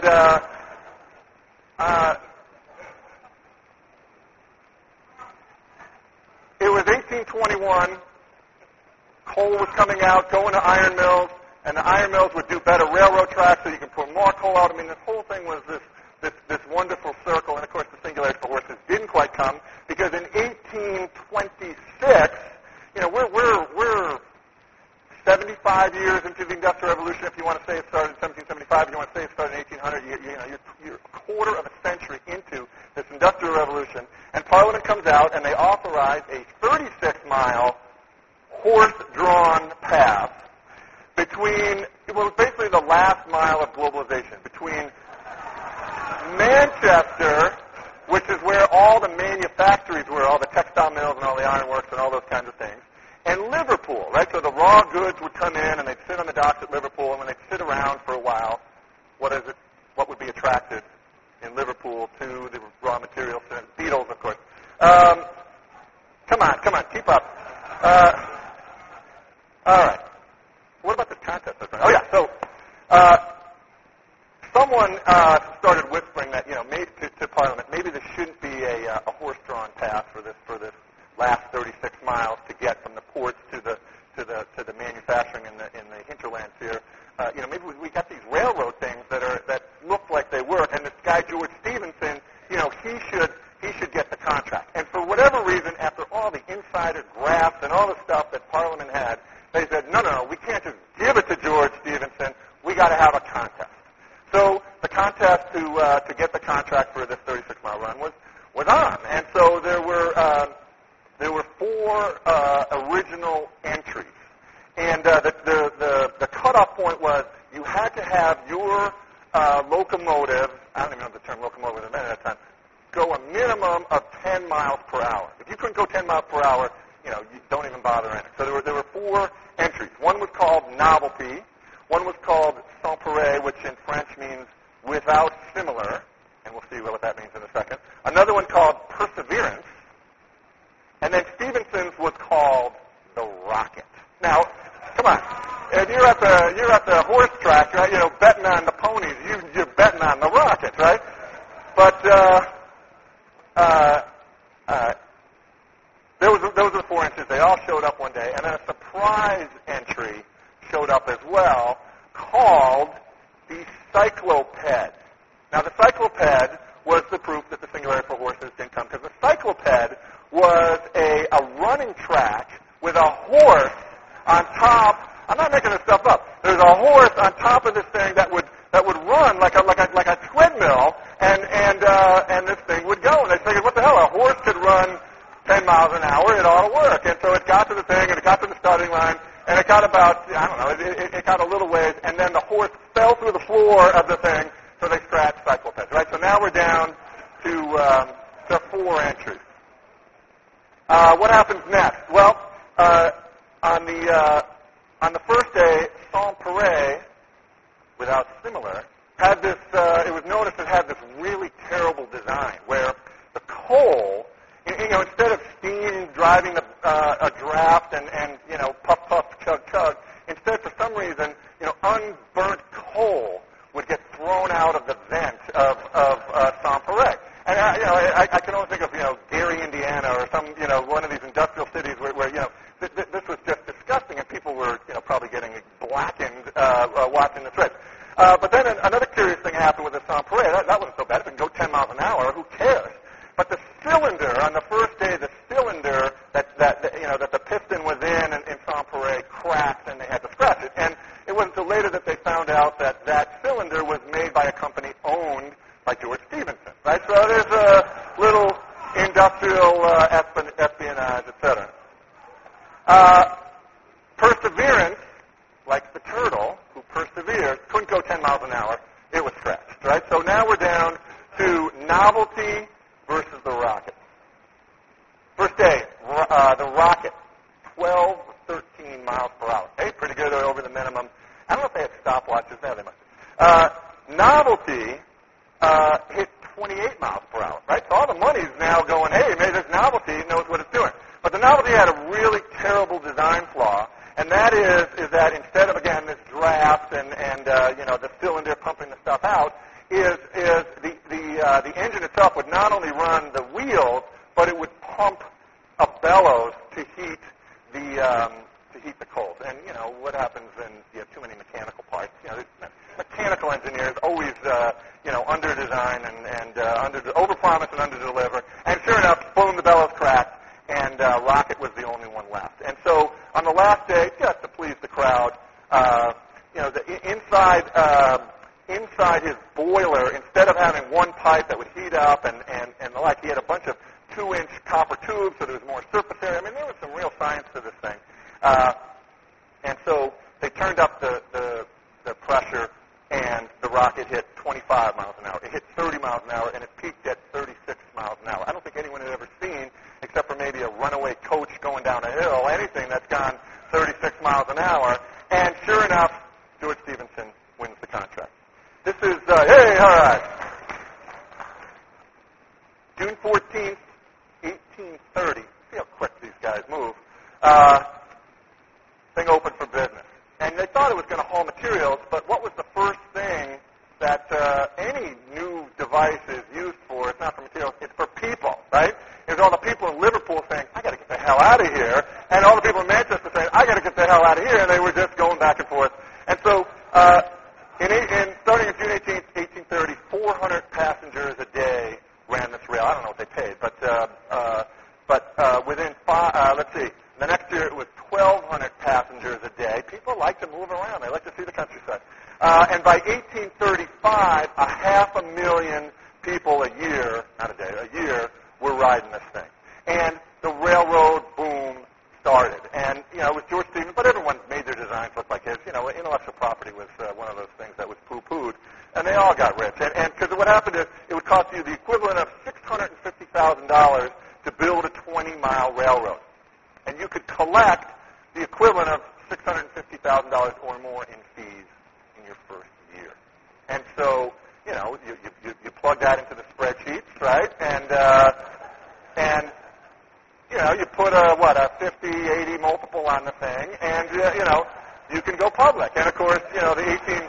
it was 1821. Coal was coming out, going to iron mills, and the iron mills would do better railroad tracks so you can put more coal out. I mean, this whole thing was this wonderful circle. And, of course, the singularity for horses didn't quite come because in 1826, we're 75 years into the Industrial Revolution. If you want to say it started in 1775, if you want to say it started in 1800, you're a quarter of a century into this Industrial Revolution. And Parliament comes out, and they authorize a 36-mile horse-drawn path between, basically the last mile of globalization, between Manchester, which is where all the manufactories were, all the textile mills and all the ironworks and all those kinds of things, and Liverpool, right? So the raw goods would come in, and they'd sit on the docks at Liverpool, and when they'd sit around for a while, what would be attracted in Liverpool to the raw materials? Beetles, of course. Come on, keep up. All right. What about this contest? Oh, yeah. So someone started whispering that, maybe to Parliament, maybe there shouldn't be a horse-drawn path for this last 36 miles to get from the ports to the manufacturing in the hinterlands here. Maybe we got these railroad things that look like they work, and this guy George Stephenson, he should get the contract. And for whatever reason, after all the insider grafts and all the stuff that Parliament had, they said, no, we can't just give it to George Stephenson. We got to have a contest. So the contest to get the contract for this 36-mile run was on, and so there were 4 original entries, and the cutoff point was you had to have your locomotive. I don't even know the term locomotive at that time. Go a minimum of 10 miles per hour. If you couldn't go 10 miles per hour, you don't even bother entering. So there were 4 entries. One was called Novelty. One was called Sans Pareil, which in French means without similar, and we'll see what that means in a second. Another one called Perseverance. And then Stephenson's was called the Rocket. Now, come on. If you're at the horse horse track, right? Betting on the ponies. You're betting on the rockets, right? But those are the 4 entries. They all showed up one day, and then a surprise entry showed up as well, called the Cycloped. Now, the Cycloped was the proof that the Singularity for Horses didn't come, because the Cycloped was a running track with a horse on top. I'm not making this stuff up. There's a horse on top of this thing that would run like a treadmill, and this thing would go. And they figured, what the hell? A horse could run 10 miles an hour. It ought to work. And so it got to the thing, and it got to the starting line, and it got about, I don't know, it got a little ways, and then the horse fell through the floor of the thing, so they scratched Cyclopeds, right? So now we're down to 4 entries. What happens next? Well, on the first day, Saint-Péray, without similar, had this, it was noticed it had this really terrible design where the coal, instead of steam driving a draft and puff, puff, chug, chug, instead for some reason, unburnt coal would get thrown out of the vent of Saint-Péray. And I can only think of Gary, Indiana, or some one of these industrial cities where this was just disgusting, and people were probably getting blackened watching the threads. But then another curious thing happened with the Saint-Péray. That wasn't so bad. It can go 10 miles an hour. Who cares? But the cylinder on the first day, the cylinder that the piston was in Saint-Péray cracked, and they had to scratch it. And it wasn't until later that they found out that cylinder was made by a company owned by George Stephenson, right? So there's a little industrial espionage, etc. Perseverance, like the turtle who persevered, couldn't go 10 miles an hour. It was scratched, right? So now we're down to Novelty versus the Rocket. First day, the Rocket, 12 to 13 miles per hour. Hey, pretty good over the minimum. I don't know if they had stopwatches. No, they must. Novelty hit 28 miles per hour, right? So all the money's now going, hey, maybe this Novelty knows what it's doing. But the Novelty had a really terrible design flaw, and that is that instead of, again, this draft and the cylinder pumping the stuff out, is the engine itself would not only run the wheels, but it would pump a bellows to heat the coals. And what happens when you have too many mechanical parts? Mechanical engineers always under design and over promise and under deliver. And sure enough, boom, the bellows cracked, and Rocket was the only one left. And so on the last day, just to please the crowd, inside his boiler, instead of having one pipe that would heat up and the like, he had a bunch of 2-inch copper tubes, so there was more surface area. I mean, there was some real science to this thing. And so they turned up the pressure, and the Rocket hit 25 miles an hour. It hit 30 miles an hour, and it peaked at 36 miles an hour. I don't think anyone had ever seen, except for maybe a runaway coach going down a hill, anything that's gone 36 miles an hour. And sure enough, George Stephenson wins the contract. This is, hey, all right. June 14th, 1830. See how quick these guys move. Thing opened for business. And they thought it was going to haul materials, but what was the first thing that any new device is used for? It's not for materials, it's for people, right? There's all the people in Liverpool saying, I got to get the hell out of here. And all the people in Manchester saying, I got to get the hell out of here. And they were just going back and forth. And so, starting in June 18th, 1830, 400 passengers a day ran this rail. I don't know what they paid, but within the next year it was 1,200 passengers a day. People like to move around. They like to see the countryside. And by 1835, 500,000 people a year, not a day, a year, were riding this thing. And the railroad boom started. And, it was George Stephenson, but everyone made their designs look like his. Intellectual property was one of those things that was poo-pooed. And they all got rich. And because what happened is it would cost you the equivalent of $650,000 to build a 20-mile railroad. And you could collect the equivalent of $650,000 or more in fees in your first year. And so, you plug that into the spreadsheets, right? And you put a 50, 80 multiple on the thing, and, you can go public. And, of course, the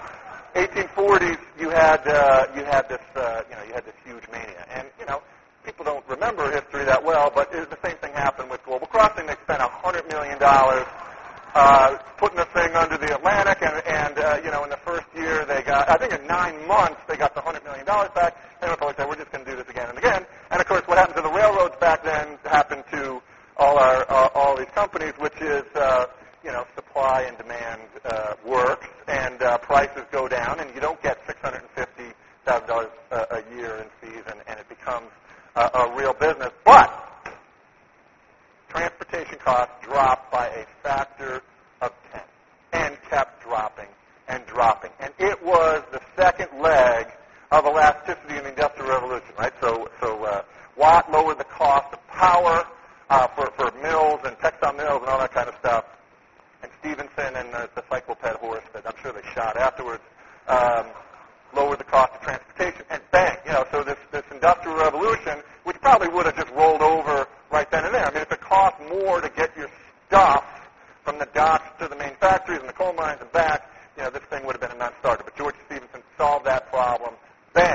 1840s, you had this huge mania, and people don't remember history that well, but the same thing happened with Global Crossing. They spent $100 million putting the thing under the Atlantic, and in the first year they got, I think in 9 months, they got the $100 million back. And they said, we're just going to do this again and again. And of course, what happened to the railroads back then happened to all these companies, which is supply and demand works, and prices go down, and you don't get $650,000 a year in fees, and it becomes a real business. But transportation costs dropped by a factor of 10 and kept dropping and dropping. And it was the second leg of elasticity in the Industrial Revolution, right? So Watt lowered the cost of power for mills and textile mills and all that kind of stuff. And Stevenson and the cycloped horse that I'm sure they shot afterwards lowered the cost of transportation. And bang, so this Industrial Revolution, which probably would have just rolled over right then and there. I mean, if it cost more to get your stuff from the docks to the main factories and the coal mines and back, this thing would have been a non-starter. But George Stephenson solved that problem. Bang.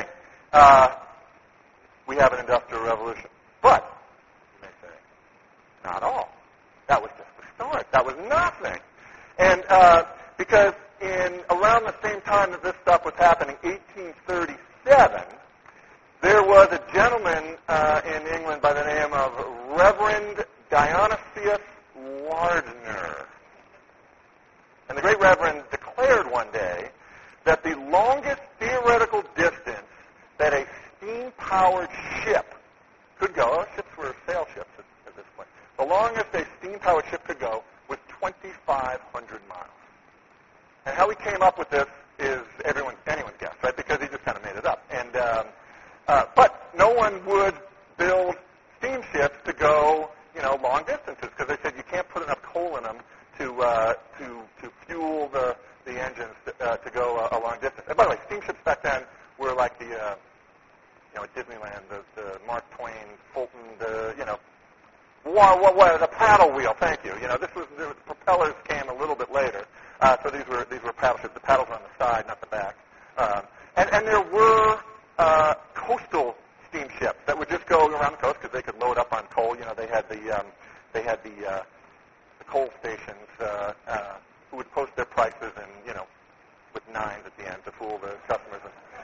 We have an Industrial Revolution. But, you may say, not all. That was just the start. That was nothing. And because around the same time that this stuff was happening, 1837, there was a gentleman in England by the name of Reverend Dionysius Lardner. And the great Reverend declared one day that the longest theoretical distance that a steam-powered ship could go, ships were sail ships at this point, the longest a steam-powered ship could go was 2,500 miles. And how he came up with this is anyone's guess, right? Because he just kind of made it up. And but no one would build steamships to go, long distances, because they said you can't put enough coal in them to fuel the engines to go a long distance. And by the way, steamships back then were like the at Disneyland, the Mark Twain, Fulton, the paddle wheel. Thank you. The propellers came a little bit later. So these were paddle ships. The paddles were on the side, not the back. And there were coastal steamships that would just go around the coast because they could load up on coal. They had the coal stations who would post their prices and with 9s at the end to fool the customers.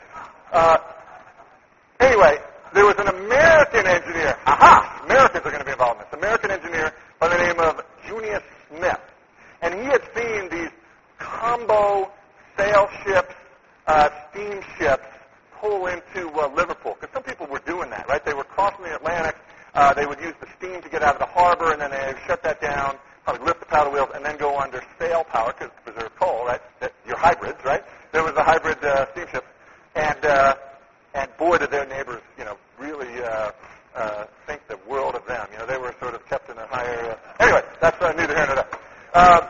Anyway, there was an American engineer. Aha! Americans are going to be involved in this. American engineer by the name of Junius Smith. And he had seen these combo sail ships, steamships pull into Liverpool. Because some people were doing that, right? They were crossing the Atlantic. They would use the steam to get out of the harbor, and then they would shut that down, probably lift the paddle wheels, and then go under sail power because to preserve coal, right? Your hybrids, right? There was a hybrid steamship. And boy, did their neighbors, really think the world of them. They were sort of kept in a higher... Anyway, that's neither here nor there.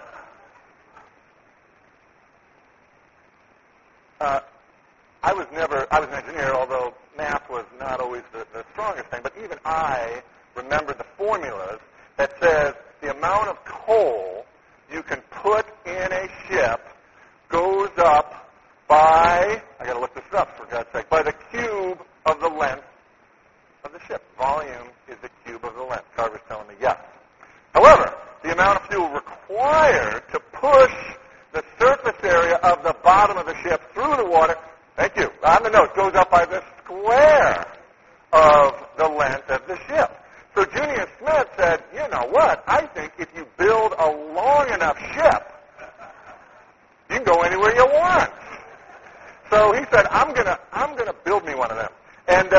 I was an engineer, although math was not always the strongest thing, but even I remembered the formulas that says the amount of coal you can put in a ship goes up by, I got to look this up for God's sake, by the cube of the length of the ship. Volume is the cube of the length. Carver's telling me yes. However, the amount of fuel required to push the surface area of the bottom of the ship through the water, thank you, on the note, goes up by the square of the length of the ship. So Junius Smith said, you know what, I think if you build a long enough ship, you can go anywhere you want. So he said, I'm gonna build me one of them. And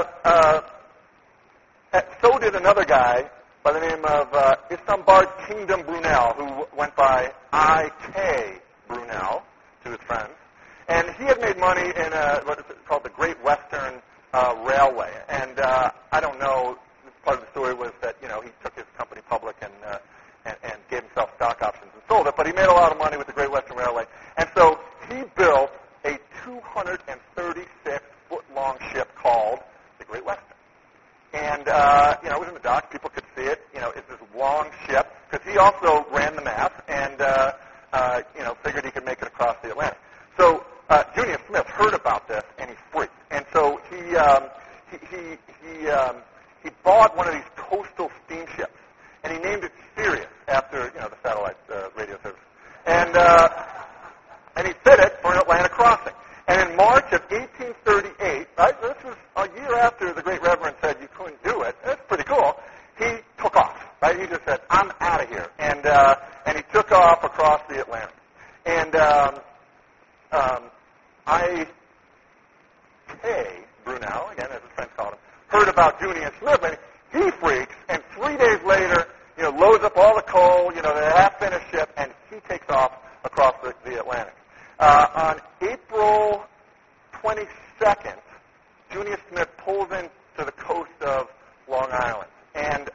so did another guy by the name of Isambard Kingdom Brunel, who went by I.K. Brunel to his friends. And he had made money in what is called the Great Western Railway. And I don't know, part of the story was that, he took his company public and gave himself stock options and sold it. But he made a lot of money with the Great Western Railway. And so he built a 236-foot-long ship called the Great Western. And, it was in the dock. People could see it. It's this long ship. Because he also ran the math and, figured he could make it across the Atlantic. So Junius Smith heard about this and he freaked, and so he bought one of these coastal steamships, and he named it Sirius after the satellite radio service, and he fit it for an Atlantic crossing. And in March of 1838, right, this was a year after the Great Reverend said you couldn't do it. That's pretty cool. He took off. Right, he just said, "I'm out of here," and he took off across the Atlantic. And I.K. Brunel, again as his friends called him, heard about Junius Smith, and he freaks. And 3 days later, loads up all the coal, the half-finished ship, and he takes off across the Atlantic. On April 22nd, Junius Smith pulls into the coast of Long Island, and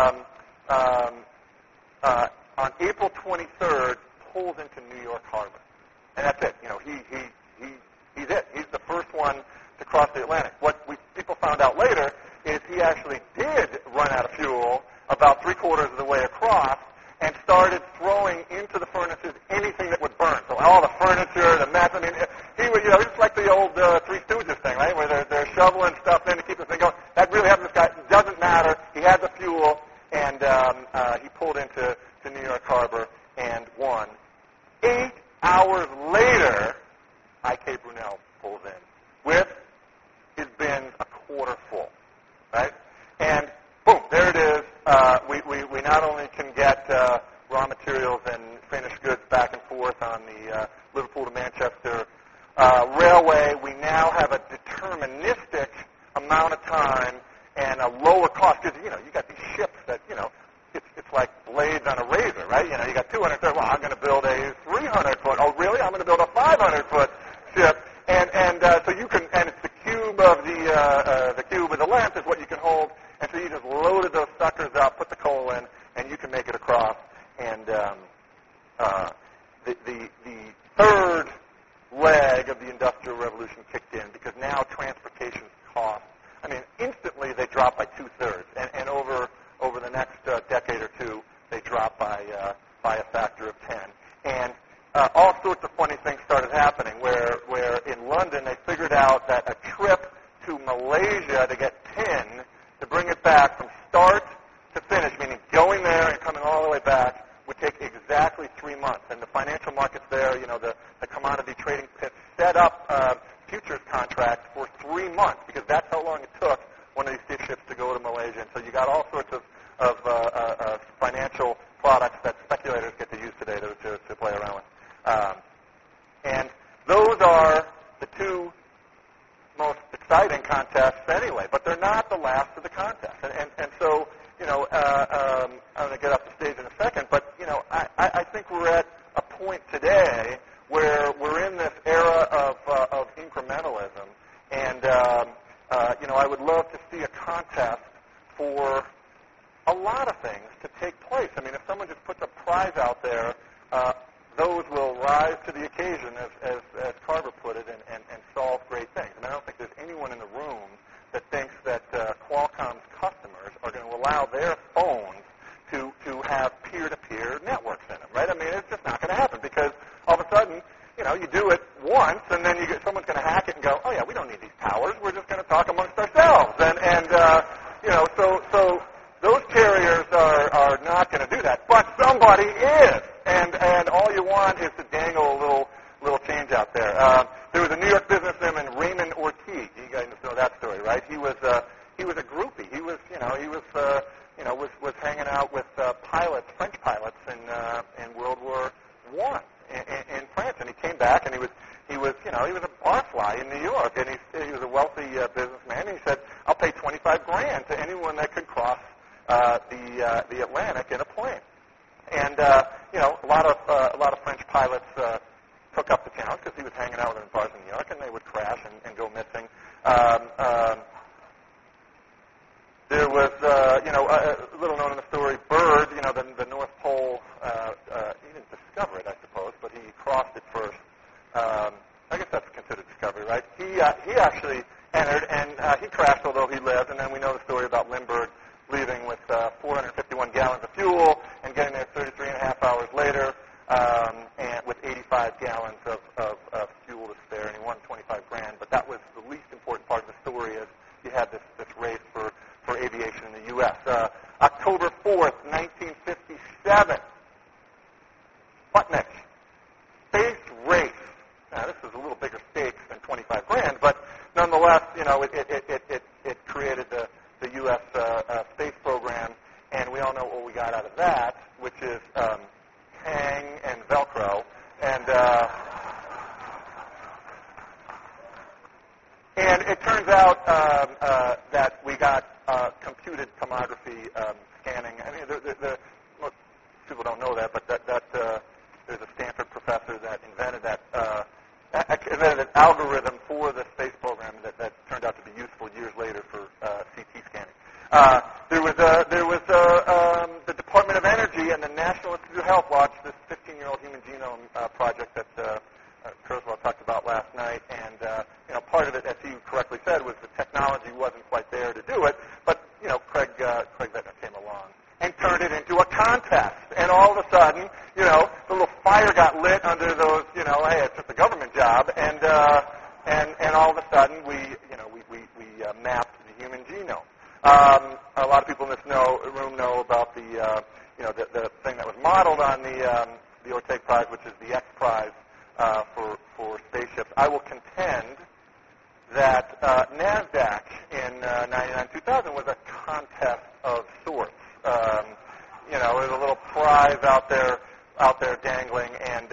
on April 23rd, pulls into New York Harbor, and that's it. He's it. He's the first one to cross the Atlantic. What people found out later is he actually did run out of fuel about 3/4 of the way across, and started throwing into the furnaces anything that would burn. So all the furniture, the mess. I mean, he was, just like the old Three Stooges thing, right, where they're shoveling stuff in to keep the thing going. That really happened to this guy. It doesn't matter. He had the fuel, and he pulled into New York Harbor and won. 8 hours later, I.K. Brunel pulls in with his bins a quarter full, right? And boom, there it is. We not only can get raw materials and finished goods back and forth on the Liverpool to Manchester railway, we now have a deterministic amount of time and a lower cost. Because, you got these ships that, it's like blades on a razor, right? You got 230. Well, I'm going to build a 300-foot. Oh, really? I'm going to build a 500-foot ship. And so you can, and it's the cube of the cube of the length is what you can hold. And so you just loaded those suckers up, put the coal in, and you can make it across. And the third leg of the Industrial Revolution kicked in, because now transportation costs, instantly they dropped by 2/3, and over the next decade or two, they dropped by a factor of 10. And all sorts of funny things started happening, where in London they figured out that a trip to Malaysia to get tin, to bring it back from start to finish, meaning going there and coming all the way back, would take exactly 3 months. And the financial markets there, the commodity trading pits set up futures contracts for 3 months, because that's how long it took one of these ships to go to Malaysia. And so you got all sorts of financial products that speculators get to use today to play around with. And those are the two most exciting contests anyway, but they're not the last of the contests. And so, I'm going to get up the stage in a second, but, I think we're at a point today where we're in this era of incrementalism, and, I would love to see a contest for a lot of things to take place. If someone just puts a prize out there, those will rise to the occasion, as Carver put it, and solve great things. I don't think there's anyone in the room that thinks that Qualcomm's customers are going to allow their phones to have peer-to-peer networks in them, right? It's just not going to happen, because all of a sudden, you do it once, and then someone's going to hack it and go, oh yeah, we don't need these towers. We're just going to talk amongst ourselves, so those carriers are not going to do that, but somebody is, and all you want is to dangle a little change out there. There was a New York businessman, Raymond Ortiz. You guys know that story, right? He was a groupie. He was hanging out with pilots, French pilots, in World War I in France, and he came back, and he was a barfly in New York, and he was a wealthy businessman. And he said, "I'll pay $25,000 to anyone that could cross the Atlantic in a plane." And a lot of French pilots took up the challenge, because he was hanging out with them in bars in New York, and they would crash and go missing. There was, a little known in the story, Byrd, the North Pole. He didn't discover it, I suppose, but he crossed it first. I guess that's considered discovery, right? He actually entered, and he crashed, although he lived. And then we know the story about Lindbergh leaving with 451 gallons of fuel and getting there 33 and a half hours later, and with 85 gallons of fuel fuel to spare, and he won $25,000. But that was the least important part of the story, is you had this race for aviation in the U.S. October 4th, 1957, Sputnik, space race. Now, this is a little bigger stakes than $25,000, but nonetheless, it created the U.S. Space program, and we all know what we got out of that, which is Tang and Velcro, and it turns out that we got computed tomography scanning. I mean, most people don't know that, but there's a Stanford professor that invented an algorithm for the space program that turned out to be useful years later for CT scanning. There was the Department of Energy and the National Institute of Health launched this 15-year-old human genome project that Kurzweil talked about last night, and part of it, as he correctly said, was the technology wasn't quite there to do it, but Craig Venter came along and turned it into a contest, and all of a sudden, the little fire got lit under those, hey, it's just a government job, and all of a sudden we mapped the human genome. A lot of people in this room know about the thing that was modeled on the Orteig Prize, which is the X Prize for spaceships. I will contend that NASDAQ in 99-2000 was a contest of sorts. There's a little prize out there dangling, and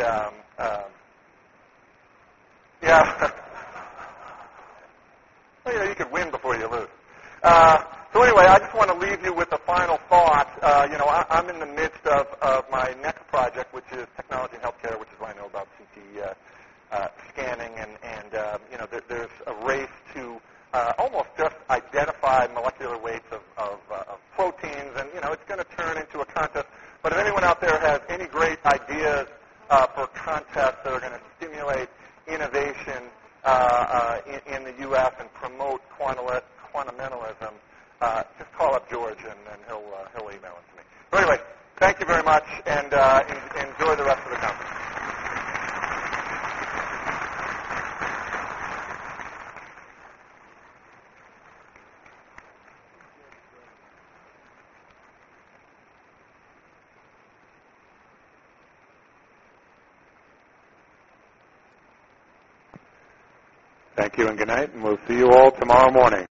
you could win before you lose. So anyway, I just want to leave you with a final thought. I'm in the midst of my next project, which is technology in healthcare, which is what I know about CT scanning, and there's a race to almost just identify molecular weights of proteins, and it's going to turn into a contest. But if anyone out there has any great ideas for contests that are going to stimulate innovation in the U.S. and promote quantimentalism, just call up George, and he'll email it to me. So anyway, thank you very much, and enjoy the rest of the conference. Thank you and good night, and we'll see you all tomorrow morning.